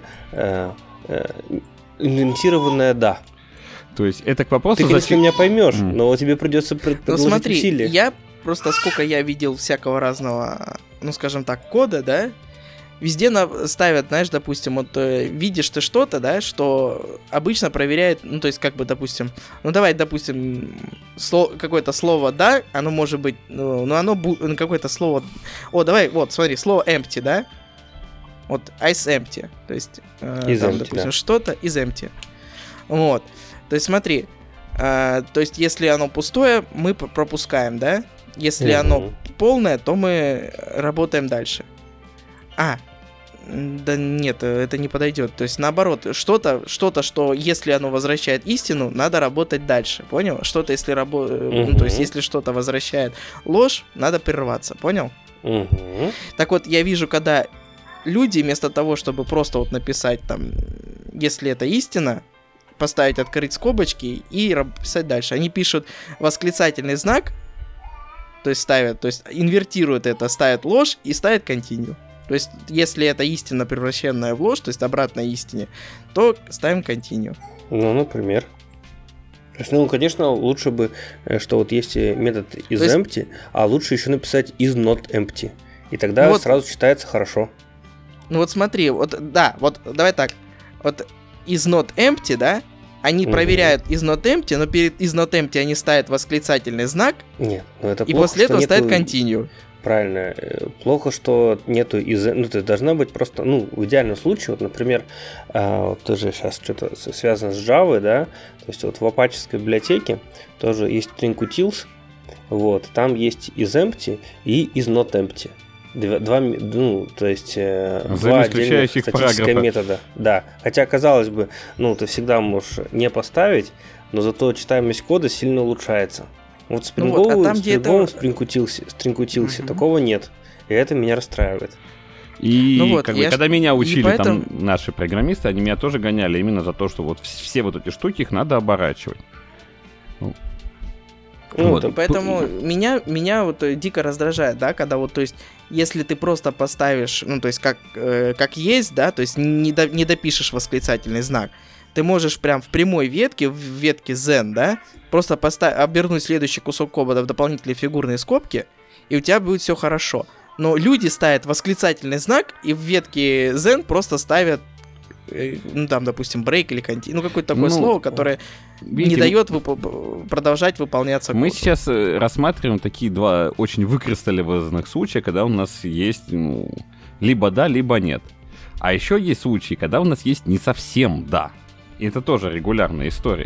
инвентированное «да». То есть это к вопросу... Ты, конечно, меня поймешь, но тебе придется приложить усилия. Я просто, сколько я видел всякого разного, скажем так, кода, да, везде ставят, знаешь, допустим, вот видишь ты что-то, да, что обычно проверяет, то есть как бы, допустим, допустим, какое-то слово «да», оно может быть, оно какое-то слово... давай, вот, смотри, слово «empty», да? Вот, is empty, то есть, там, допустим, что-то is empty. Вот, то есть смотри, то есть если оно пустое, мы пропускаем, да? Если оно полное, то мы работаем дальше. Да нет, это не подойдет. То есть наоборот, что-то, что если оно возвращает истину, надо работать дальше, понял? Что-то, если то есть если что-то возвращает ложь, надо прерваться, понял? Так вот, я вижу, когда люди вместо того, чтобы просто вот написать там, если это истина, поставить, открыть скобочки и писать дальше. Они пишут восклицательный знак, то есть инвертируют это, ставят ложь и ставят continue. То есть, если это истина, превращенная в ложь, то есть обратная истине, то ставим continue. Ну, например. То есть, конечно, лучше бы, что вот есть метод is empty, а лучше еще написать is not empty. И тогда сразу читается хорошо. Ну вот смотри, давай так. Вот is not empty, да? Они проверяют is not empty, но перед is not empty они ставят восклицательный знак. Нет, это и после этого ставят continue. Правильно. Плохо, что нету то есть должна быть просто, в идеальном случае, вот, например, вот тоже сейчас что-то связано с Java, да, то есть вот в апаческой библиотеке тоже есть trinkutils, вот, там есть is empty и is not empty. То есть два отдельных статических метода. Да. Хотя, казалось бы, ты всегда можешь не поставить, но зато читаемость кода сильно улучшается. Вот в Spring такого нет. И это меня расстраивает. И когда меня учили там наши программисты, они меня тоже гоняли именно за то, что вот все вот эти штуки их надо оборачивать. Поэтому меня вот дико раздражает, да, когда вот, то есть, если ты просто поставишь, то есть, как есть, да, то есть, не допишешь восклицательный знак, ты можешь прям в прямой ветке, в ветке Zen, да, просто обернуть следующий кусок кода в дополнительные фигурные скобки, и у тебя будет все хорошо. Но люди ставят восклицательный знак, и в ветке Zen просто ставят, там, допустим, break или continue, какое-то такое слово, которое не дает продолжать выполняться код. Мы сейчас рассматриваем такие два очень выкристаллизованных случая, когда у нас есть либо да, либо нет. А еще есть случаи, когда у нас есть не совсем да. И это тоже регулярная история.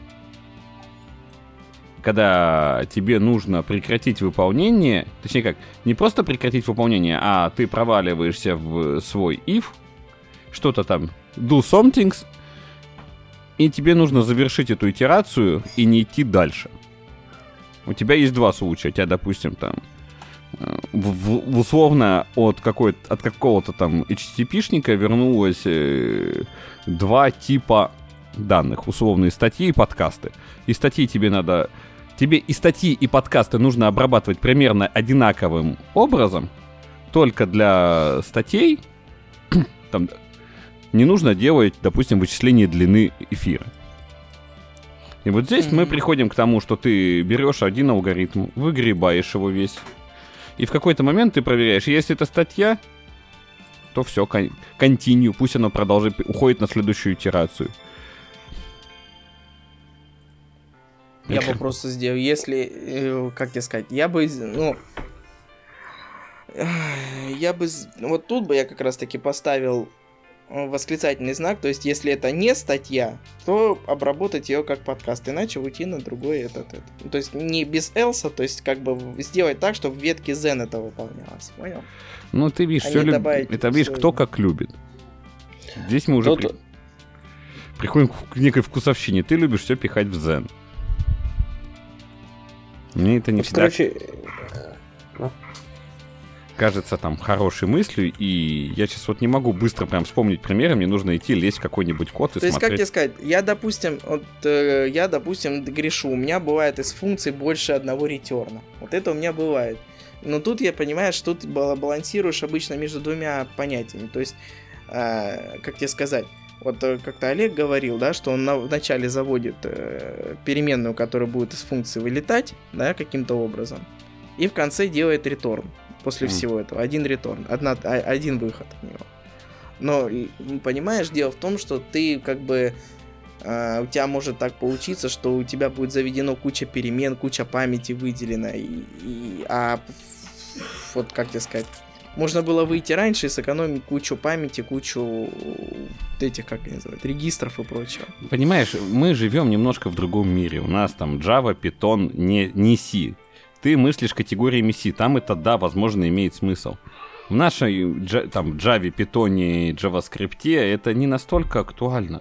Когда тебе нужно прекратить выполнение, точнее как, не просто прекратить выполнение, а ты проваливаешься в свой if, что-то там, do something, и тебе нужно завершить эту итерацию и не идти дальше. У тебя есть два случая. У тебя, допустим, там, условно от какого-то там HTTP-шника вернулось два типа данных, условные статьи и подкасты. И статьи тебе и статьи, и подкасты нужно обрабатывать примерно одинаковым образом, только для статей там не нужно делать, допустим, вычисление длины эфира. И вот здесь мы приходим к тому, что ты берешь один алгоритм, выгребаешь его весь, и в какой-то момент ты проверяешь, если это статья, то все, continue, пусть оно уходит на следующую итерацию. Я бы просто сделал, если, как тебе сказать, я бы, вот тут бы я как раз таки поставил восклицательный знак, то есть если это не статья, то обработать ее как подкаст, иначе уйти на другой этот. То есть не без else, то есть как бы сделать так, чтобы в ветке Zen это выполнялось, понял? Ну ты видишь, все это видишь, кто как любит. Здесь мы уже приходим к некой вкусовщине. Ты любишь все пихать в Zen. Мне это не всегда кажется там хорошей мыслью, и я сейчас вот не могу быстро прям вспомнить примеры, мне нужно идти лезть в какой-нибудь код и смотреть. То есть, как тебе сказать, я, допустим, грешу, у меня бывает из функций больше одного ретерна. Вот это у меня бывает. Но тут я понимаю, что тут балансируешь обычно между двумя понятиями. То есть, как тебе сказать, вот как-то Олег говорил, да, что он вначале заводит переменную, которая будет из функции вылетать, да, каким-то образом, и в конце делает реторн. После всего этого. Один реторн, один выход от него. Но, понимаешь, дело в том, что ты как бы... у тебя может так получиться, что у тебя будет заведено куча перемен, куча памяти выделена. Вот как тебе сказать... Можно было выйти раньше и сэкономить кучу памяти, кучу этих, как они называют, регистров и прочего. Понимаешь, мы живем немножко в другом мире. У нас там Java, Python, не C. Ты мыслишь категориями C, там это, да, возможно, имеет смысл. В нашей там, Java, Python и JavaScript это не настолько актуально.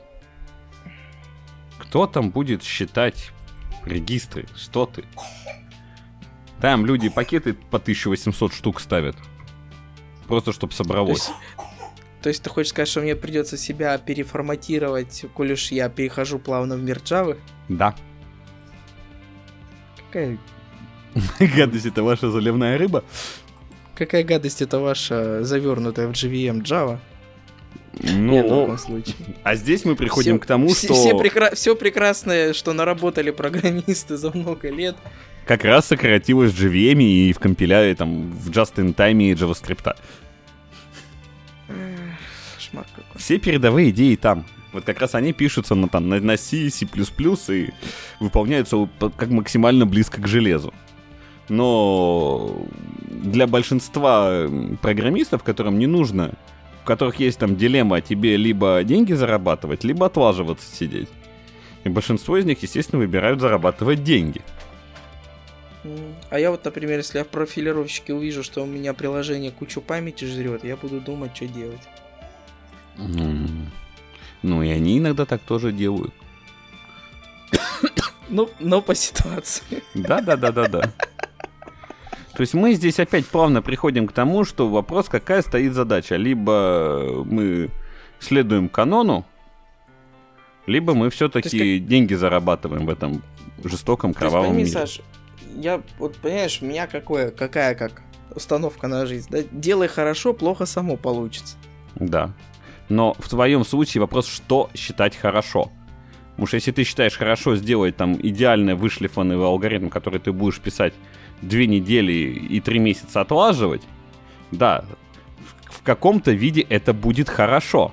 Кто там будет считать регистры? Что ты? Там люди пакеты по 1800 штук ставят. Просто чтобы собралось. То есть ты хочешь сказать, что мне придется себя переформатировать, коль уж я перехожу плавно в мир Java? Да. Какая... Гадость, это ваша заливная рыба? Какая гадость, это ваша завернутая в JVM Java? Ну, в таком случае. А здесь мы приходим к тому, что... Все прекрасное, что наработали программисты за много лет. Как раз сократилось в JVM и в компиляре там в just-in-time и JavaScript. Кошмар какой. Все передовые идеи там. Вот как раз они пишутся на C, C++ и выполняются как максимально близко к железу. Но для большинства программистов, которым не нужно, у которых есть там дилемма тебе либо деньги зарабатывать, либо отлаживаться сидеть. И большинство из них, естественно, выбирают зарабатывать деньги. А я вот, например, если я в профилировщике увижу, что у меня приложение кучу памяти жрет, я буду думать, что делать. Ну и они иногда так тоже делают. Но по ситуации. Да. То есть мы здесь опять плавно приходим к тому, что вопрос, какая стоит задача. Либо мы следуем канону, либо мы все-таки деньги зарабатываем в этом жестоком, кровавом мире. Саш, я вот, понимаешь, у меня какая установка на жизнь. Да? Делай хорошо, плохо само получится. Да. Но в твоем случае вопрос, что считать хорошо. Потому что если ты считаешь хорошо сделать там идеально вышлифанный алгоритм, который ты будешь писать 2 недели и 3 месяца отлаживать, да, в каком-то виде это будет хорошо.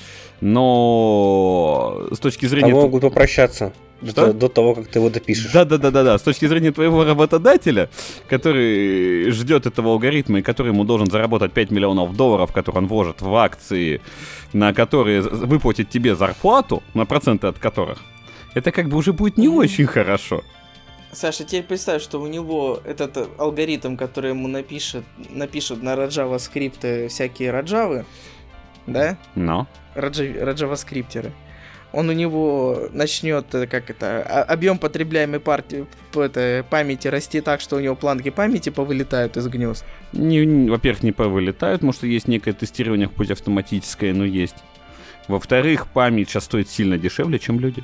Но с точки зрения... могут попрощаться до того, как ты его допишешь. Да. С точки зрения твоего работодателя, который ждет этого алгоритма и который ему должен заработать $5 миллионов, которые он вложит в акции, на которые выплатит тебе зарплату, на проценты от которых, это как бы уже будет не очень хорошо. Саша, теперь представь, что у него этот алгоритм, который ему напишет на JavaScript всякие раджавы, да? Но. Раджаваскриптеры. Он у него начнет, объем потребляемой памяти расти так, что у него планки памяти повылетают из гнезд. Во-первых, не повылетают, потому что есть некое тестирование, хоть автоматическое, но есть. Во-вторых, память сейчас стоит сильно дешевле, чем люди.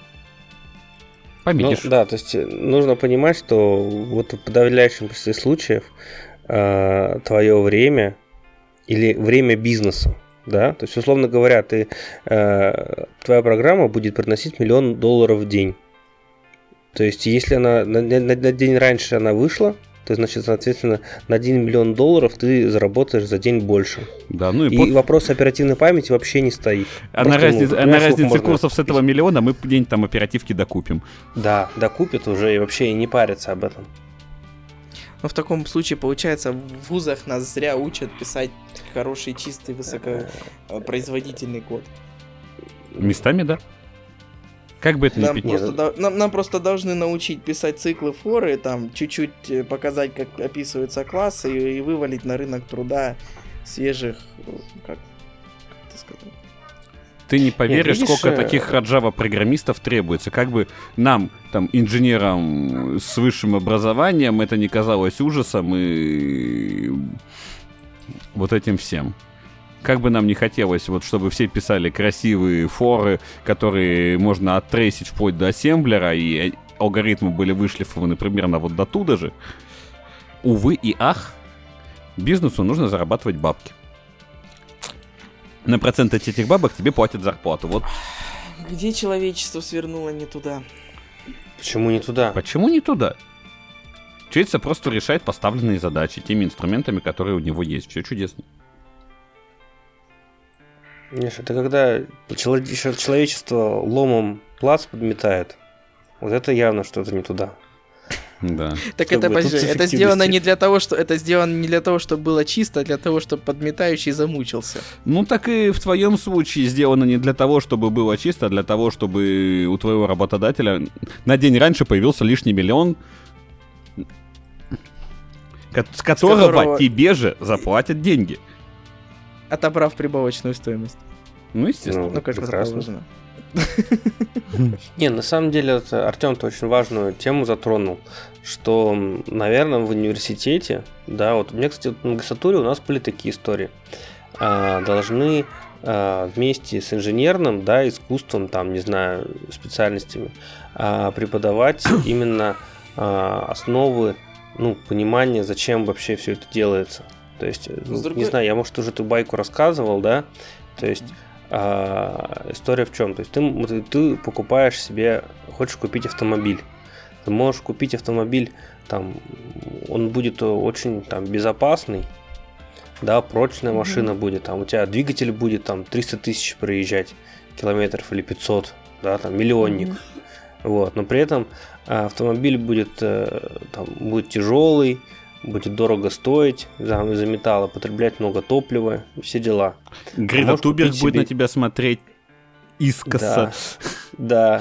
Да, то есть нужно понимать, что вот в подавляющем большинстве случаев твое время или время бизнеса, да, то есть, условно говоря, твоя программа будет приносить $1 миллион в день. То есть, если она на день раньше она вышла, то значит, соответственно, на $1 миллион ты заработаешь за день больше. Да, ну и вопрос оперативной памяти вообще не стоит. А на разнице курсов с этого миллиона мы где-нибудь там оперативки докупим. Да, докупят уже и вообще и не парятся об этом. Но в таком случае, получается, в вузах нас зря учат писать хороший, чистый, высокопроизводительный код. Местами, да. Как бы это ни пить. Нам просто должны научить писать циклы форы, там чуть-чуть показать, как описываются классы, и вывалить на рынок труда свежих, как это сказать? Ты не поверишь, сколько таких Java-программистов требуется. Как бы нам, там, инженерам с высшим образованием, это не казалось ужасом и вот этим всем. Как бы нам не хотелось, вот, чтобы все писали красивые форы, которые можно оттрейсить вплоть до ассемблера, и алгоритмы были вышлифованы примерно вот до туда же. Увы и ах, бизнесу нужно зарабатывать бабки. На процент от этих бабок тебе платят зарплату. Вот. Где человечество свернуло не туда? Почему не туда? Почему не туда? Человечество просто решает поставленные задачи теми инструментами, которые у него есть. Все чудесно. Миша, это когда человечество ломом плац подметает. Вот это явно что-то не туда. Да. Так это сделано не для того, чтобы было чисто, а для того, чтобы подметающий замучился. Ну так и в твоем случае сделано не для того, чтобы было чисто, а для того, чтобы у твоего работодателя на день раньше появился лишний миллион, с которого тебе же заплатят деньги. Отобрав прибавочную стоимость. Ну, естественно. Ну, как положено. Не, на самом деле, Артём-то очень важную тему затронул, что, наверное, в университете, да, вот у меня, кстати, в магистратуре у нас были такие истории, должны вместе с инженерным, да, искусством, там, не знаю, специальностями преподавать именно основы, ну, понимания, зачем вообще все это делается. То есть, не знаю, я, может, уже эту байку рассказывал, да, то есть история в чем? То есть ты покупаешь себе, хочешь купить автомобиль. Ты можешь купить автомобиль, там, он будет очень там безопасный, да, прочная машина будет, там, у тебя двигатель будет там 300 тысяч проезжать километров или 500, да, там, миллионник. Вот, но при этом автомобиль будет тяжелый, будет дорого стоить, из-за металла, потреблять много топлива, все дела. Грета Туберг будет на тебя смотреть искоса. Да,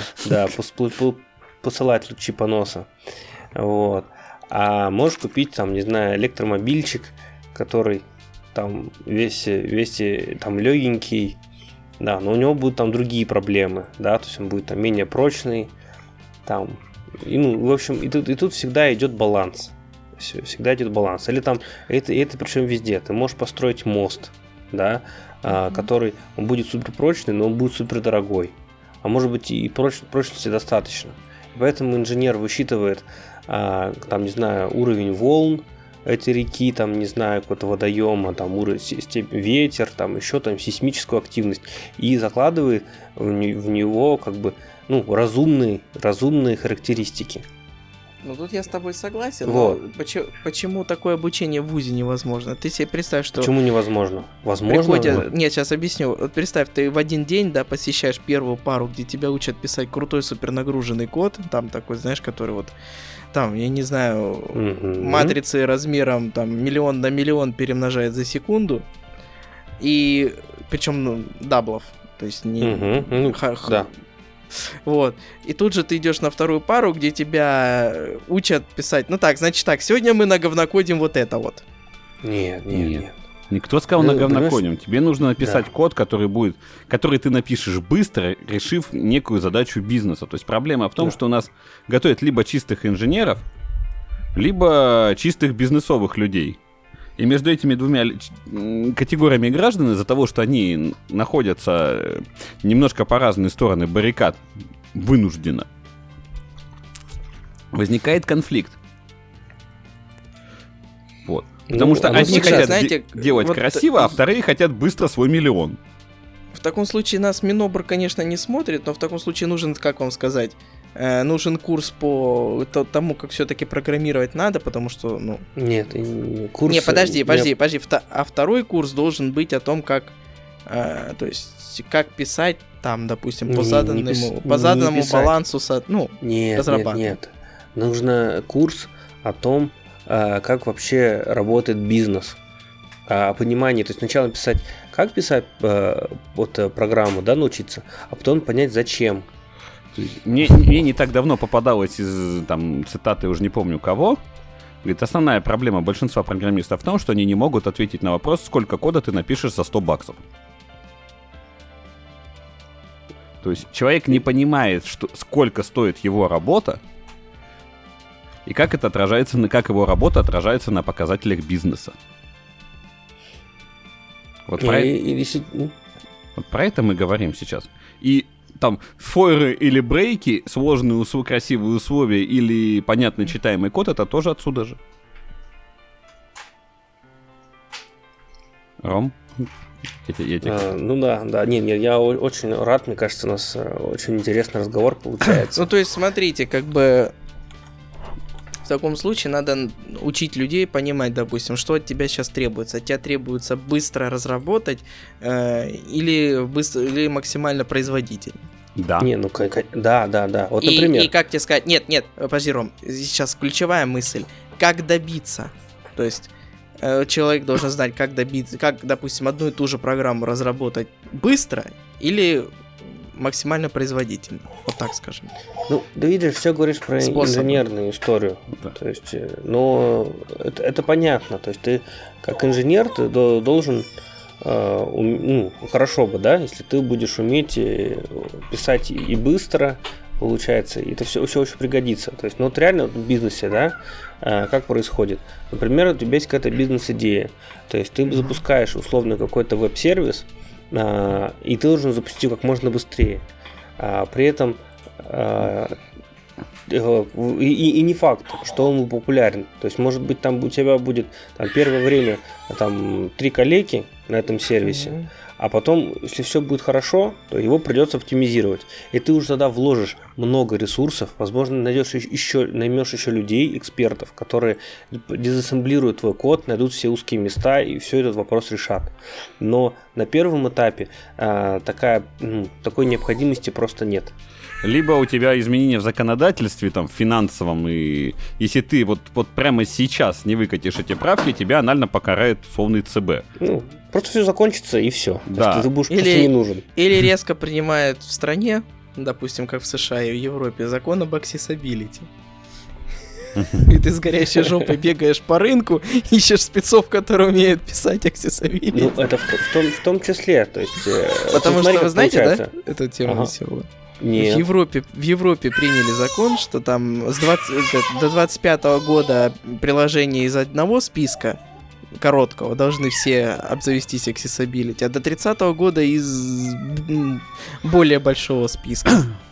посылать лучи поноса. Вот. А можешь купить, там, не знаю, электромобильчик, который там весь там легенький, да, но у него будут там другие проблемы, да, то есть он будет там менее прочный, там, и, ну, в общем, и тут всегда идет баланс. Всегда идет баланс. Или там, это причем везде. Ты можешь построить мост, да, который он будет супер прочный, но он будет супер дорогой. А может быть и прочности достаточно. Поэтому инженер высчитывает, там, не знаю, уровень волн этой реки, там, не знаю, какого-то водоема, там, ветер, там, еще там, сейсмическую активность. И закладывает в него, как бы, ну, разумные характеристики. Ну, тут я с тобой согласен, вот. Но почему такое обучение в ВУЗе невозможно? Ты себе представь, что... Почему невозможно? Возможно. Нет, сейчас объясню. Вот представь, ты в один день, да, посещаешь первую пару, где тебя учат писать крутой супернагруженный код, там такой, знаешь, который вот, там, я не знаю, матрицы размером, там, 1 на 1 000 000 перемножает за секунду, и, причем, ну, даблов, то есть не... Да. Вот. И тут же ты идешь на вторую пару, где тебя учат писать. Ну так, значит так, сегодня мы наговнокодим вот это вот. Нет. Никто сказал наговнокодим. Тебе нужно написать код, который ты напишешь быстро, решив некую задачу бизнеса. То есть проблема в том, что у нас готовят либо чистых инженеров, либо чистых бизнесовых людей. И между этими двумя категориями граждан, из-за того, что они находятся немножко по разные стороны баррикад, вынужденно, возникает конфликт. Вот. Потому что одни хотят делать вот красиво, а вторые хотят быстро свой миллион. В таком случае нас Минобр, конечно, не смотрит, но в таком случае нужен, как вам сказать, нужен курс по тому, как все-таки программировать надо, потому что, ну... Нет, курс... Не, подожди. А второй курс должен быть о том, как... то есть, как писать там, допустим, по заданному балансу, разрабатывать. Нет. Нужно курс о том, как вообще работает бизнес. О понимании. То есть сначала писать, как писать программу, да, научиться, а потом понять, зачем. Мне не так давно попадалось из цитаты, уже не помню кого. Говорит, основная проблема большинства программистов в том, что они не могут ответить на вопрос, сколько кода ты напишешь за $100. То есть человек не понимает, сколько стоит его работа, и как это отражается, как его работа отражается на показателях бизнеса. Вот про это мы говорим сейчас. И там фойры или брейки, сложные, красивые условия или понятный читаемый код, это тоже отсюда же. Ром? Ну да, не, я очень рад, мне кажется, у нас очень интересный разговор получается. Ну то есть смотрите, как бы в таком случае надо учить людей понимать, допустим, что от тебя сейчас требуется. От тебя требуется быстро разработать или максимально производительно. Да. Не, ну да. Вот, например. И как тебе сказать? Нет, подожди, Ром, сейчас ключевая мысль. Как добиться? То есть человек должен знать, как добиться, как, допустим, одну и ту же программу разработать быстро или максимально производительно. Вот так скажем. Ну, да видишь, все говоришь про инженерную историю. Да. То есть, но это понятно. То есть ты как инженер ты должен хорошо бы, да, если ты будешь уметь писать и быстро, получается, и это все очень пригодится. То есть, ну вот реально в бизнесе, да, как происходит. Например, у тебя есть какая-то бизнес-идея. То есть ты запускаешь условно какой-то веб-сервис, и ты должен запустить его как можно быстрее. При этом и не факт, что он популярен. То есть, может быть, там у тебя будет первое время 3 коллеги на этом сервисе, а потом, если все будет хорошо, то его придется оптимизировать. И ты уже тогда вложишь много ресурсов, возможно, наймешь еще людей, экспертов, которые дезассемблируют твой код, найдут все узкие места и все этот вопрос решат. Но на первом этапе такой необходимости просто нет. Либо у тебя изменения в законодательстве, в финансовом, и если ты вот прямо сейчас не выкатишь эти правки, тебя анально покарает условный ЦБ. Просто все закончится и все. Да. Ты будешь просто не нужен. Или резко принимают в стране, допустим, как в США и в Европе, закон об accessibility. И ты с горящей жопой бегаешь по рынку, ищешь спецов, которые умеют писать accessibility. Ну, это в том числе. То есть, потому что вы знаете, да, эту тему веселую? Нет. В Европе приняли закон, что там до 25 года приложения из одного списка короткого должны все обзавестись accessibility, а до 30 года из более большого списка.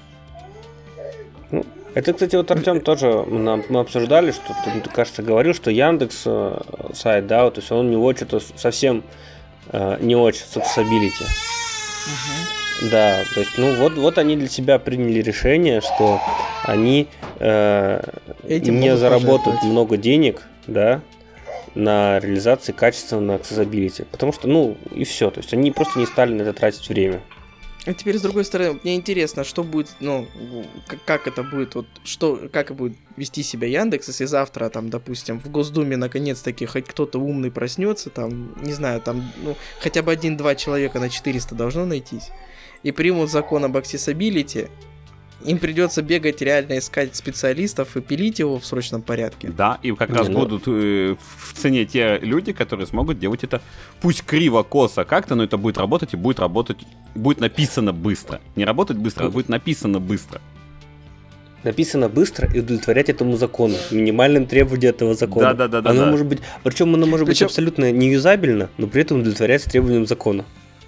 Это, кстати, вот Артем тоже мы обсуждали, что ты, кажется, говорил, что Яндекс сайт, да, то есть он у него что-то совсем не очень с accessibility. Да, то есть, вот они для себя приняли решение, что они не заработают много денег, да, на реализации качественного accessibility, потому что, и все, то есть они просто не стали на это тратить время. А теперь, с другой стороны, мне интересно, что будет, как это будет, как будет вести себя Яндекс, если завтра, допустим, в Госдуме наконец-таки хоть кто-то умный проснется, не знаю, хотя бы 1-2 человека на 400 должно найтись, и примут закон об accessibility, им придется бегать, реально искать специалистов и пилить его в срочном порядке. Да, и как раз будут в цене те люди, которые смогут делать это, пусть криво-косо как-то, но это будет работать, и будет написано быстро. Не работать быстро, а будет написано быстро. Написано быстро и удовлетворять этому закону, минимальным требованиям этого закона. Да. Оно может быть, причем оно может быть абсолютно неюзабельно, но при этом удовлетворяется требованиям закона.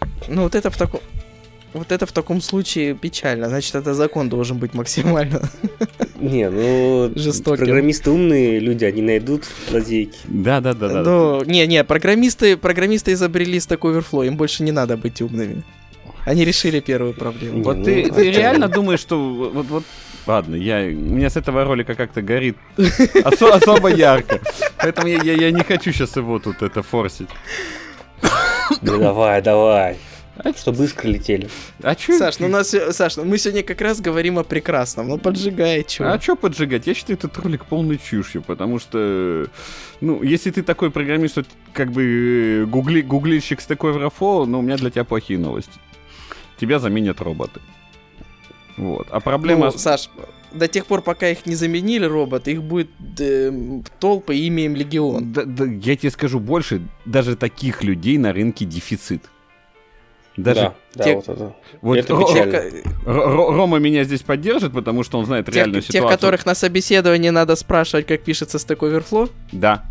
Вот это в таком случае печально. Значит, это закон должен быть максимально жестоким. Программисты умные люди, они найдут лазейки. Да. Программисты изобрели Stack Overflow, им больше не надо быть умными. Они решили первую проблему. Вот ты реально думаешь, что Ладно, у меня с этого ролика как-то горит особо ярко. Поэтому я не хочу сейчас его тут форсить. Ну давай. Чтобы искры летели. Саш, мы сегодня как раз говорим о прекрасном. Ну поджигай, чё. А чё поджигать? Я считаю этот ролик полной чушью, потому что, если ты такой программист, что как бы гуглильщик с такой Overflow, у меня для тебя плохие новости. Тебя заменят роботы. Вот. А проблема... Саш, до тех пор, пока их не заменили роботы, их будет толпа имеем легион. Да, я тебе скажу больше, даже таких людей на рынке дефицит. Даже вот это. Вот это печально. Рома меня здесь поддержит, потому что он знает реальную ситуацию. Тех, которых на собеседовании надо спрашивать, как пишется Stack Overflow? Да.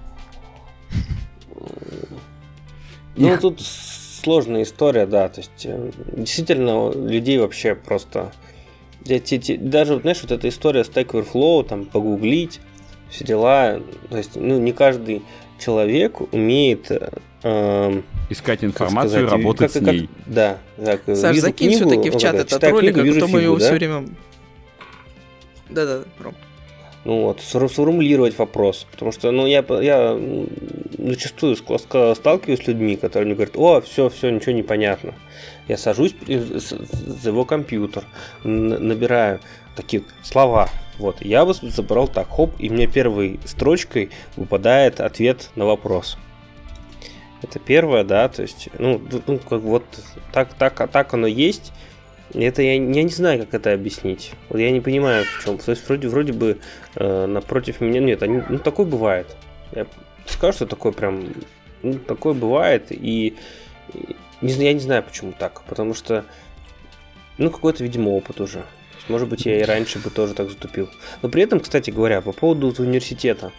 Тут сложная история, да. То есть, действительно, людей вообще просто... Даже, знаешь, вот эта история Stack Overflow, там, погуглить, все дела. То есть, не каждый человек умеет... искать информацию и работать с ней. Да. Саш, закинь все-таки в чат этот ролик, а то мы его все время... Да, Ром. Сформулировать вопрос. Потому что, я зачастую сталкиваюсь с людьми, которые мне говорят: все, ничего не понятно. Я сажусь за его компьютер, набираю такие слова. Вот, я бы забрал так, хоп, и мне первой строчкой выпадает ответ на вопрос. Это первое, да, то есть, как вот так оно есть. Это я не знаю, как это объяснить. Вот я не понимаю, в чем. То есть, вроде бы напротив меня. Нет, такое бывает. Я скажу, что такое прям. Такое бывает. И я не знаю, почему так. Потому что, какой-то, видимо, опыт уже. Может быть, я и раньше бы тоже так затупил. Но при этом, кстати говоря, по поводу университета.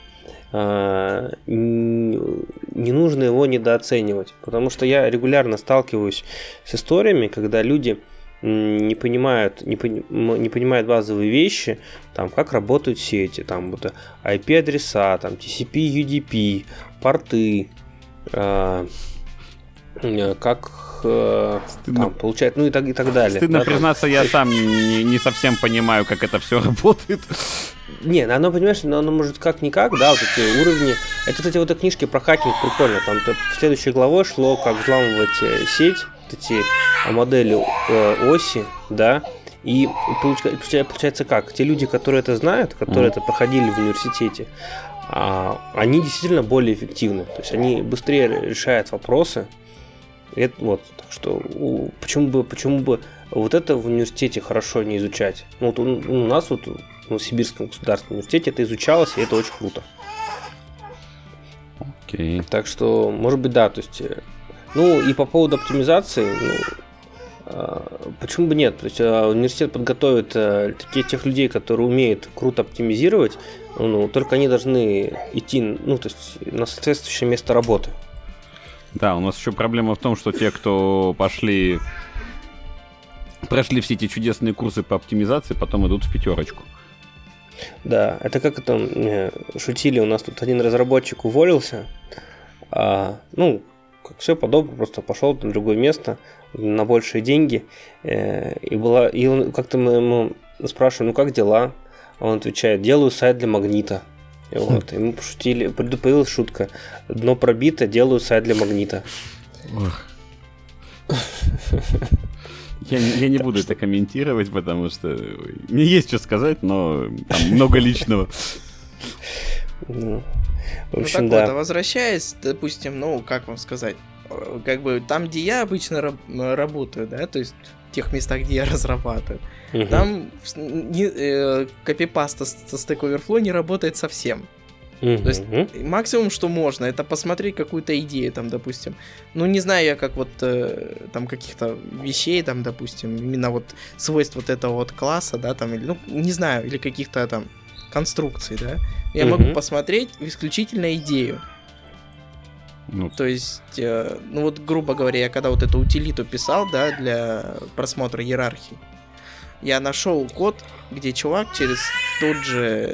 Не нужно его недооценивать. Потому что я регулярно сталкиваюсь с историями, когда люди не понимают базовые вещи, там, как работают сети, там, вот, IP-адреса, там, TCP, UDP, порты, как там, получать, и так далее. Стыдно признаться, я сам не совсем понимаю, как это все работает. Не, оно, понимаешь, оно может как-никак, да, вот эти уровни. Это, кстати, вот эти книжки про хакинг прикольно. Там в следующей главе шло, как взламывать сеть, эти модели оси, да, и получается как? Те люди, которые это знают, которые это проходили в университете, они действительно более эффективны, то есть они быстрее решают вопросы. Это, вот, так что почему бы вот это в университете хорошо не изучать? Вот у нас вот в Новосибирском государственном университете это изучалось, и это очень круто. Окей. Так что, может быть, да, то есть... и по поводу оптимизации, почему бы нет? То есть университет подготовит тех людей, которые умеют круто оптимизировать, только они должны идти, то есть на соответствующее место работы. Да, у нас еще проблема в том, что те, кто прошли все эти чудесные курсы по оптимизации, потом идут в пятерочку. Да, это как это шутили, у нас тут один разработчик уволился, как все подобно, просто пошел на другое место на большие деньги, и он, как-то мы ему спрашиваем: как дела? Он отвечает: делаю сайт для Магнита. И вот, и мы пошутили, появилась шутка: дно пробито, делаю сайт для Магнита. Я не буду это комментировать, потому что мне есть что сказать, но там много личного. В общем, так вот, возвращаясь, допустим, как вам сказать, как бы там, где я обычно работаю, да, то есть в тех местах, где я разрабатываю, там копипаста со Stack Overflow не работает совсем. То есть максимум, что можно, это посмотреть какую-то идею, там, допустим. Не знаю я, как вот там каких-то вещей, там, допустим, именно вот свойств вот этого вот класса, да, там, или, не знаю, или каких-то там конструкций, да. Я могу посмотреть исключительно идею. То есть, вот, грубо говоря, я когда вот эту утилиту писал, да, для просмотра иерархии, я нашел код, где чувак через тот же...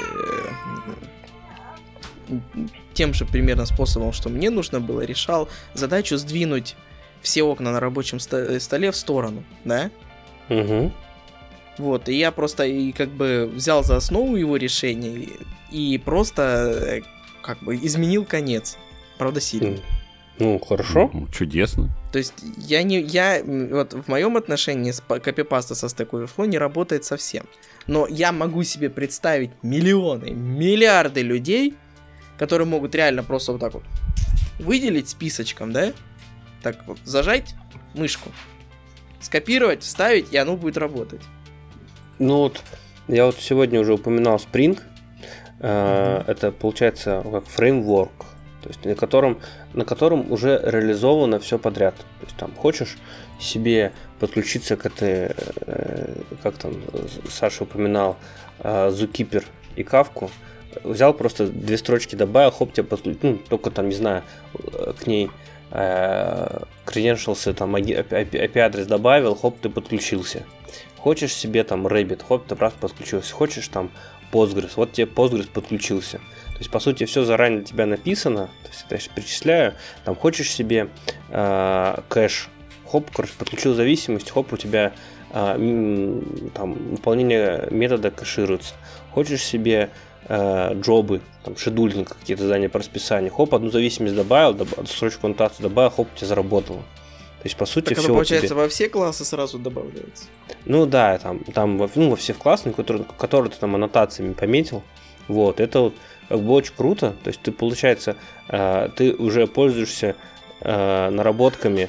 тем же примерно способом, что мне нужно было, решал задачу сдвинуть все окна на рабочем столе в сторону, да? Вот, и я просто как бы взял за основу его решение и просто как бы изменил конец. Правда, сильно. Ну, хорошо. Чудесно. То есть вот в моем отношении копипаста со Stack Overflow не работает совсем. Но я могу себе представить миллионы, миллиарды людей, которые могут реально просто вот так вот выделить списочком, да? Так вот, зажать мышку, скопировать, вставить, и оно будет работать. Ну вот, я вот сегодня уже упоминал Spring. Это получается как фреймворк, то есть на котором уже реализовано все подряд. То есть там хочешь себе подключиться к этой, как там Саша упоминал, Zookeeper и Kafka, взял просто 2 строчки добавил, хоп, тебе подключил, ну, только там, не знаю, к ней credentials, там IP-адрес добавил, хоп, ты подключился. Хочешь себе там Rabbit, хоп, ты просто подключился. Хочешь там Postgres, вот тебе Postgres подключился. То есть, по сути, все заранее для тебя написано. То есть, я сейчас перечисляю. Там хочешь себе кэш, хоп, короче, подключил зависимость, хоп, у тебя там выполнение метода кэшируется. Хочешь себе джобы, там, шедулинг, какие-то задания по расписанию, хоп, одну зависимость добавил, строчку аннотации добавил, хоп, у тебя заработало. То есть, по сути, так все. Так получается, тебе во все классы сразу добавляется? Ну да, там во все классы, которые ты там аннотациями пометил. Вот, это вот как бы очень круто. То есть ты, получается, ты уже пользуешься наработками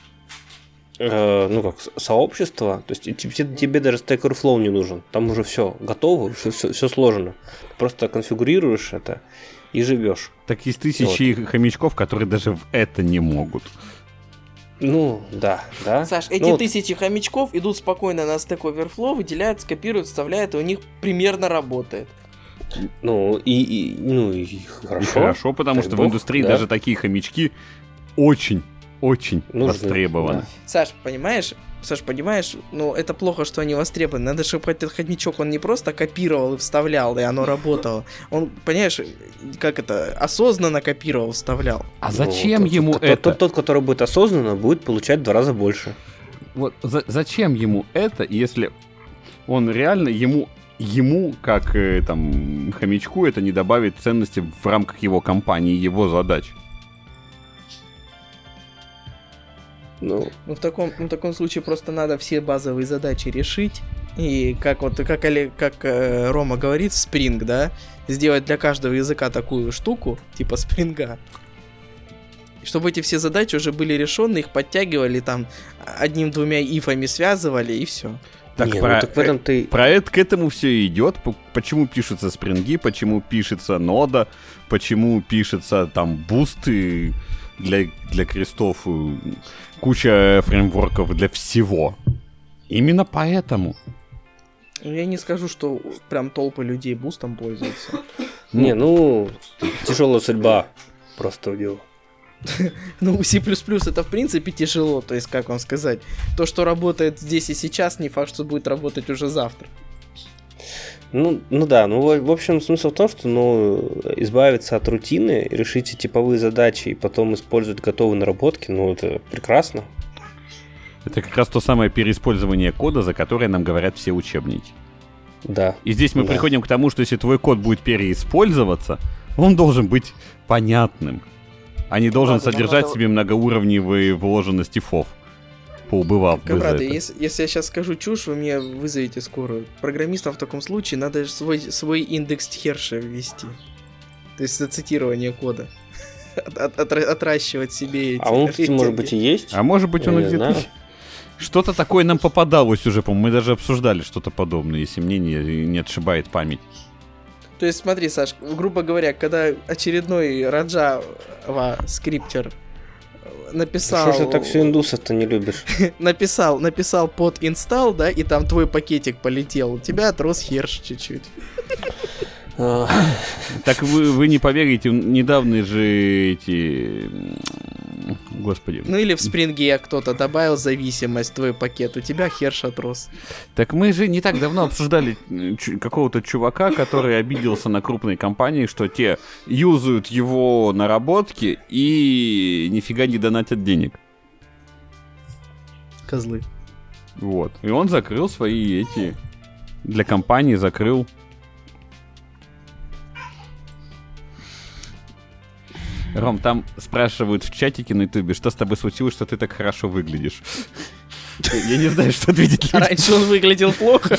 сообщества. То есть тебе даже Stack Overflow не нужен. Там уже все готово, все сложено. Ты просто конфигурируешь это и живешь. Так есть тысячи хомячков, которые даже в это не могут. Ну, да. Саш, эти тысячи хомячков идут спокойно на Stack Overflow, выделяют, скопируют, вставляют, и у них примерно работает. Ну, и хорошо. И хорошо, потому что в индустрии даже такие хомячки очень востребованы. Да. Саш, понимаешь, ну, это плохо, что они востребованы. Надо, чтобы этот хомячок, он не просто копировал и вставлял, и оно работало. Он, понимаешь, как это, осознанно копировал, вставлял. А зачем ему это? Тот, который будет осознанно, будет получать в 2 раза больше. Вот зачем ему это, если он реально, ему как там хомячку, это не добавит ценности в рамках его компании, его задач? В таком случае просто надо все базовые задачи решить. И как Рома говорит, Spring, да, сделать для каждого языка такую штуку, типа Spring. Чтобы эти все задачи уже были решены, их подтягивали, там, 1-2 ифами связывали, и все. Так, проект к этому все идет. Почему пишутся спринги, почему пишется нода, почему пишется там бусты для крестов, куча фреймворков для всего. Именно поэтому. Я не скажу, что прям толпы людей бустом пользуются. Не, тяжелая судьба просто у него. Ну, C++ это в принципе тяжело, то есть, как вам сказать, то, что работает здесь и сейчас, не факт, что будет работать уже завтра. В общем, смысл в том, что, избавиться от рутины, решить типовые задачи и потом использовать готовые наработки, это прекрасно. Это как раз то самое переиспользование кода, за которое нам говорят все учебники. Да. И здесь мы приходим к тому, что если твой код будет переиспользоваться, он должен быть понятным, а не должен содержать в себе многоуровневые вложенности фов. Поубывав бы за это. Если я сейчас скажу чушь, вы меня вызовете скоро. Программистам в таком случае надо свой индекс Херша ввести. То есть цитирование кода. Отращивать себе эти... А он, кстати, может быть и есть. А может быть он где-то... Что-то такое нам попадалось уже, по-моему. Мы даже обсуждали что-то подобное, если мне не отшибает память. То есть смотри, Саш, грубо говоря, когда очередной Раджава скриптер написал... Что ж ты так все индусов-то не любишь? написал под install, да, и там твой пакетик полетел, у тебя отрос херш чуть-чуть. Так вы не поверите, недавно же эти... Господи. Ну или в спринге кто-то добавил зависимость в твой пакет, у тебя херш отрос. Так мы же не так давно обсуждали какого-то чувака, который обиделся на крупные компании, что те юзают его наработки и нифига не донатят денег. Козлы. Вот. И он закрыл свои эти для компании закрыл. Ром, там спрашивают в чатике на ютубе, что с тобой случилось, что ты так хорошо выглядишь. Я не знаю, что видеть. Раньше он выглядел плохо.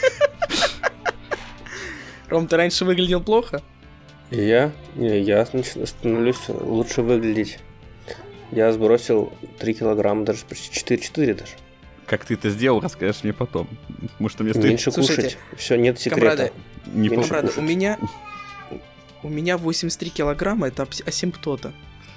Ром, ты раньше выглядел плохо? Я становлюсь лучше выглядеть. Я сбросил 3 килограмма, даже почти 4 даже. Как ты это сделал, расскажешь мне потом. Потому что мне меньше кушать. Все, нет секрета. Комрады, у меня 83 килограмма, это асимптота.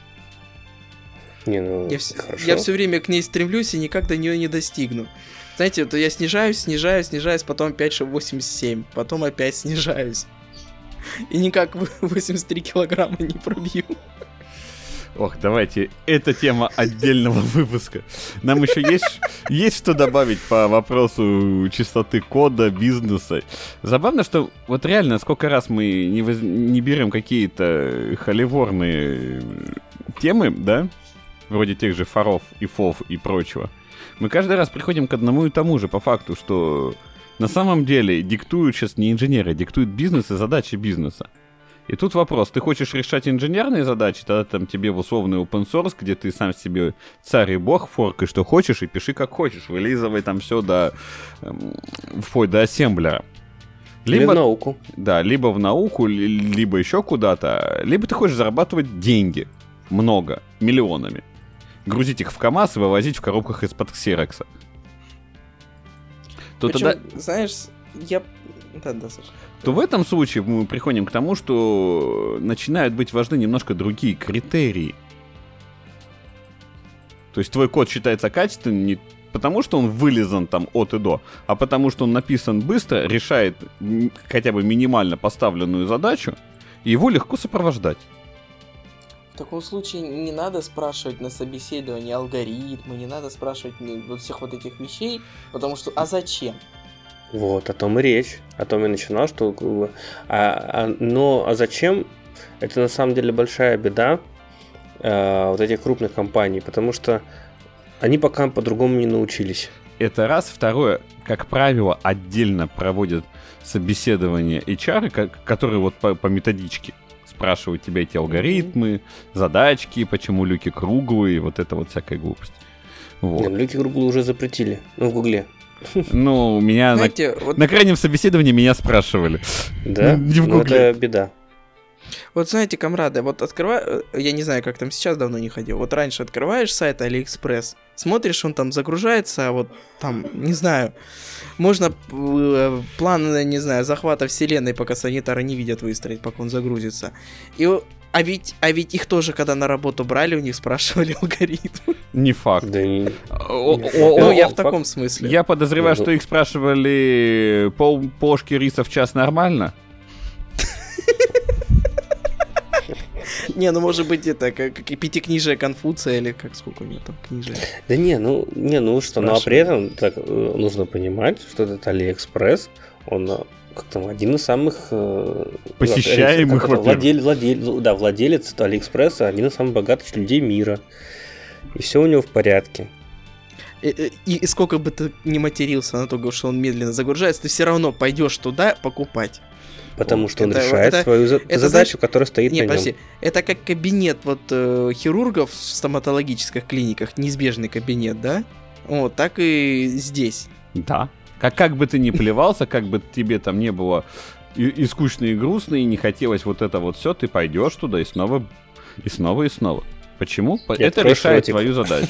Я все время к ней стремлюсь и никак до нее не достигну. Знаете, то я снижаюсь, потом опять 87, потом опять снижаюсь. И никак 83 килограмма не пробью. Ох, давайте, это тема отдельного выпуска. Нам еще есть что добавить по вопросу чистоты кода, бизнеса. Забавно, что вот реально, сколько раз мы не берем какие-то холиворные темы, да, вроде тех же форов и фов и прочего, мы каждый раз приходим к одному и тому же по факту, что на самом деле диктуют сейчас не инженеры, диктуют бизнес и задачи бизнеса. И тут вопрос, ты хочешь решать инженерные задачи, тогда там тебе в условный open source, где ты сам себе царь и бог, форкай что хочешь и пиши как хочешь, вылизывай там все вплоть до ассемблера. Либо в науку. Да, либо в науку, либо еще куда-то, либо ты хочешь зарабатывать деньги, много, миллионами, грузить их в КамАЗ и вывозить в коробках из-под ксерокса. Причем, тогда... знаешь, Да, Саша. То в этом случае мы приходим к тому, что начинают быть важны немножко другие критерии. То есть твой код считается качественным не потому, что он вылизан там от и до, а потому, что он написан быстро, решает хотя бы минимально поставленную задачу, и его легко сопровождать. В таком случае не надо спрашивать на собеседовании алгоритмы, не надо спрашивать вот всех вот этих вещей, потому что а зачем? Вот, о том и речь. О том и начинал, что... Но зачем? Это на самом деле большая беда вот этих крупных компаний, потому что они пока по-другому не научились. Это раз. Второе, как правило, отдельно проводят собеседование HR, которые вот по методичке спрашивают тебя эти алгоритмы, задачки, почему люки круглые, вот это вот всякая глупость. Вот. Нет, люки круглые уже запретили, в Гугле. Ну, меня знаете, на крайнем собеседовании меня спрашивали. Да? Ну, это беда. Вот знаете, комрады, вот открываю, я не знаю, как там сейчас, давно не ходил, вот раньше открываешь сайт AliExpress, смотришь, он там загружается, вот там, не знаю, можно план, не знаю, захвата вселенной, пока санитары не видят, выстроить, пока он загрузится. А ведь их тоже, когда на работу брали, у них спрашивали алгоритм. Не факт. Да не... Ну, я в таком смысле. Я подозреваю, что их спрашивали полложки риса в час нормально. Не, ну может быть это как и пятикнижие Конфуция или как сколько у него там книжек. Да ну что, но при этом так нужно понимать, что этот AliExpress, он как там один из самых посещаемых, владелец AliExpress, один из самых богатых людей мира. И все у него в порядке. И сколько бы ты ни матерился на то, что он медленно загружается, ты все равно пойдешь туда покупать. Потому что он решает свою задачу, которая стоит на нем. Подожди, это как кабинет хирургов в стоматологических клиниках, неизбежный кабинет, да? Вот, так и здесь. Да. Как бы ты ни плевался, как бы тебе там не было и скучно, и грустно, и не хотелось вот это вот все, ты пойдешь туда и снова, и снова, и снова. Почему? Это решает твою задачу.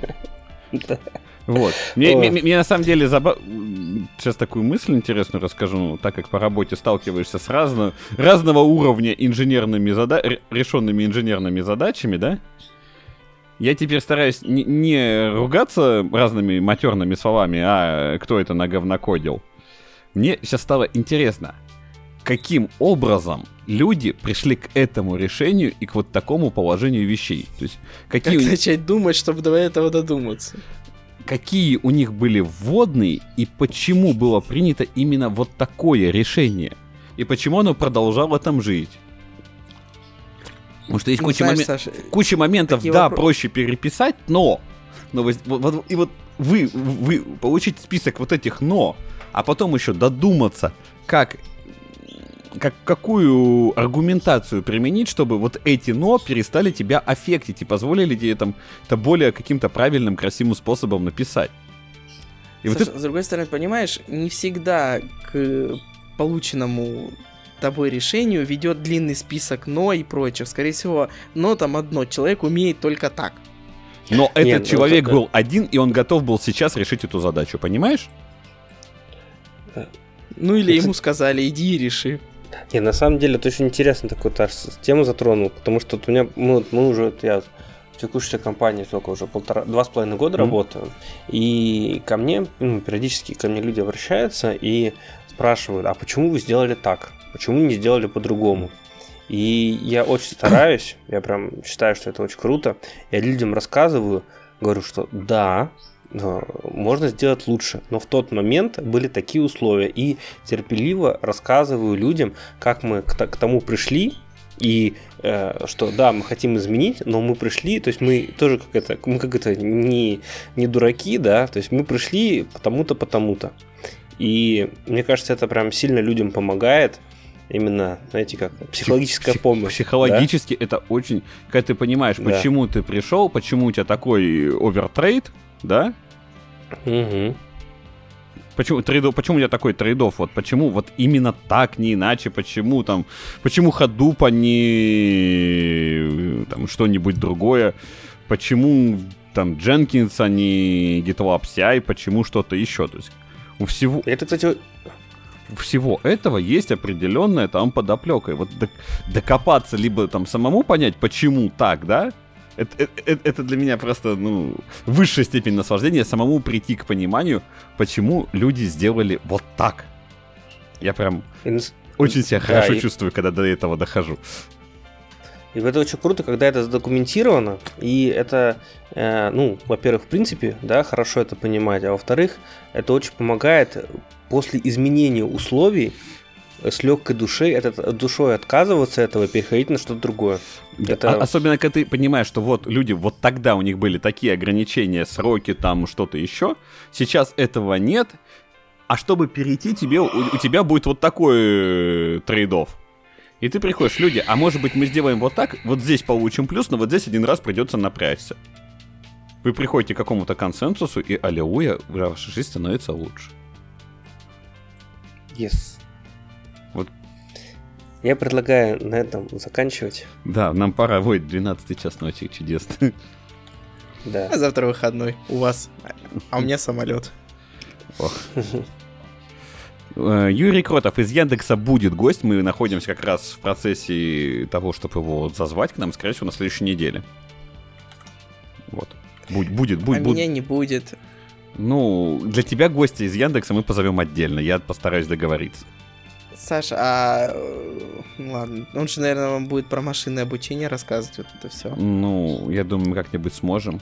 Вот. Мне на самом деле сейчас такую мысль интересную расскажу, так как по работе сталкиваешься с разного уровня решенными инженерными задачами, да? Я теперь стараюсь не ругаться разными матерными словами, а кто это наговнокодил. Мне сейчас стало интересно, каким образом люди пришли к этому решению и к вот такому положению вещей. То есть, как начать думать, чтобы до этого додуматься? Какие у них были вводные и почему было принято именно вот такое решение? И почему оно продолжало там жить? Потому что есть куча моментов, да, проще переписать, но вы получите список вот этих «но», а потом еще додуматься, какую аргументацию применить, чтобы вот эти «но» перестали тебя аффектить и позволили тебе там это более каким-то правильным, красивым способом написать. И Саша, вот с другой стороны, понимаешь, не всегда к полученному тобой решению ведет длинный список «но» и прочих. Скорее всего, «но» там одно. Человек умеет только так. Но этот Нет, человек это... был один, и он готов был сейчас решить эту задачу, понимаешь? Ну или ему сказали, иди и реши. Не, на самом деле, это очень интересно такую тему затронул, потому что вот у меня, мы уже, я в текущей компании только уже 2,5 года работаю, и ко мне, периодически ко мне люди обращаются и спрашивают, а почему вы сделали так? Почему не сделали по-другому? И я очень стараюсь, я прям считаю, что это очень круто, я людям рассказываю, говорю, что да, можно сделать лучше, но в тот момент были такие условия, и терпеливо рассказываю людям, как мы к тому пришли, и что да, мы хотим изменить, но мы пришли, то есть мы тоже не дураки, да, то есть мы пришли потому-то. И мне кажется, это прям сильно людям помогает. Именно, знаете, как психологическая помощь. Психологически, да? Это очень... Когда ты понимаешь, да. Почему ты пришел, почему у тебя такой овертрейд, да? Угу. Почему у тебя такой трейд-офф? Вот почему вот именно так, не иначе? Почему Hadoop, а не там что-нибудь другое? Почему там Jenkins, а не GitLab CI? Почему что-то еще? То есть у всего... Это, кстати... Всего этого есть определенная там подоплека. И вот докопаться, либо там самому понять, почему так, да? Это для меня просто, высшая степень наслаждения, самому прийти к пониманию, почему люди сделали вот так. Я прям очень себя хорошо чувствую, когда до этого дохожу. И это очень круто, когда это задокументировано, и это, во-первых, в принципе, да, хорошо это понимать, а во-вторых, это очень помогает после изменения условий с легкой душой отказываться от этого и переходить на что-то другое. Это... Особенно, когда ты понимаешь, что вот люди, вот тогда у них были такие ограничения, сроки, там что-то еще, сейчас этого нет, а чтобы перейти, у тебя будет вот такой трейд-офф. И ты приходишь, люди, а может быть мы сделаем вот так, вот здесь получим плюс, но вот здесь один раз придется напрячься. Вы приходите к какому-то консенсусу, и аллилуйя, ваша жизнь становится лучше. Yes. Вот. Я предлагаю на этом заканчивать. Да, нам пора, 12 час ночи, чудесно. Да. А завтра выходной у вас, а у меня самолет. Юрий Кротов из Яндекса будет гость. Мы находимся как раз в процессе того, чтобы его зазвать к нам, скорее всего, на следующей неделе. Вот. Будет. Меня не будет. Для тебя гостя из Яндекса мы позовем отдельно. Я постараюсь договориться. Саша, ладно. Он же, наверное, вам будет про машинное обучение рассказывать, вот это все. Я думаю, мы как-нибудь сможем.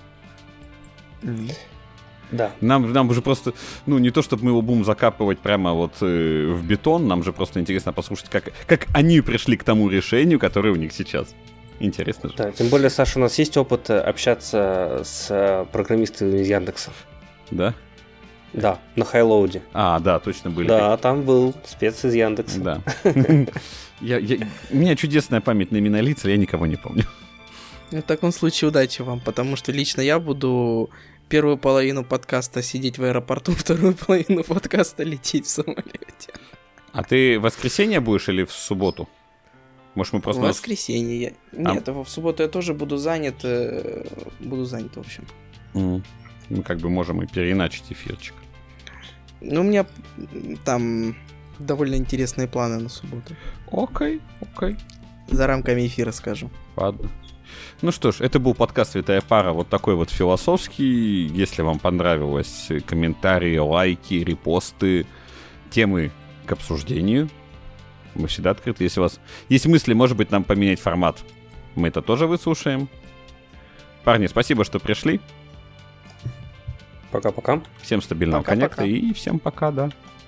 Да. Нам уже просто, не то, чтобы мы его будем закапывать прямо вот в бетон, нам же просто интересно послушать, как они пришли к тому решению, которое у них сейчас. Интересно же. Да, тем более, Саша, у нас есть опыт общаться с программистами из Яндекса. Да? Да, на хайлоуде. Да, точно были. Да, там был спец из Яндекса. Да. У меня чудесная память на имена лица, я никого не помню. В таком случае удачи вам, потому что лично я буду первую половину подкаста сидеть в аэропорту, вторую половину подкаста лететь в самолете. А ты в воскресенье будешь или в субботу? Может, мы просто... В воскресенье. Нет, в субботу я тоже буду занят. В общем. Мы как бы можем и переиначить эфирчик. У меня там довольно интересные планы на субботу. Окей. За рамками эфира скажу. Ладно. Ну что ж, это был подкаст «Святая пара», вот такой вот философский. Если вам понравилось, комментарии, лайки, репосты, темы к обсуждению, мы всегда открыты. Если у вас есть мысли, может быть, нам поменять формат, мы это тоже выслушаем. Парни, спасибо, что пришли. Пока-пока. Всем стабильного коннекта и всем пока, да.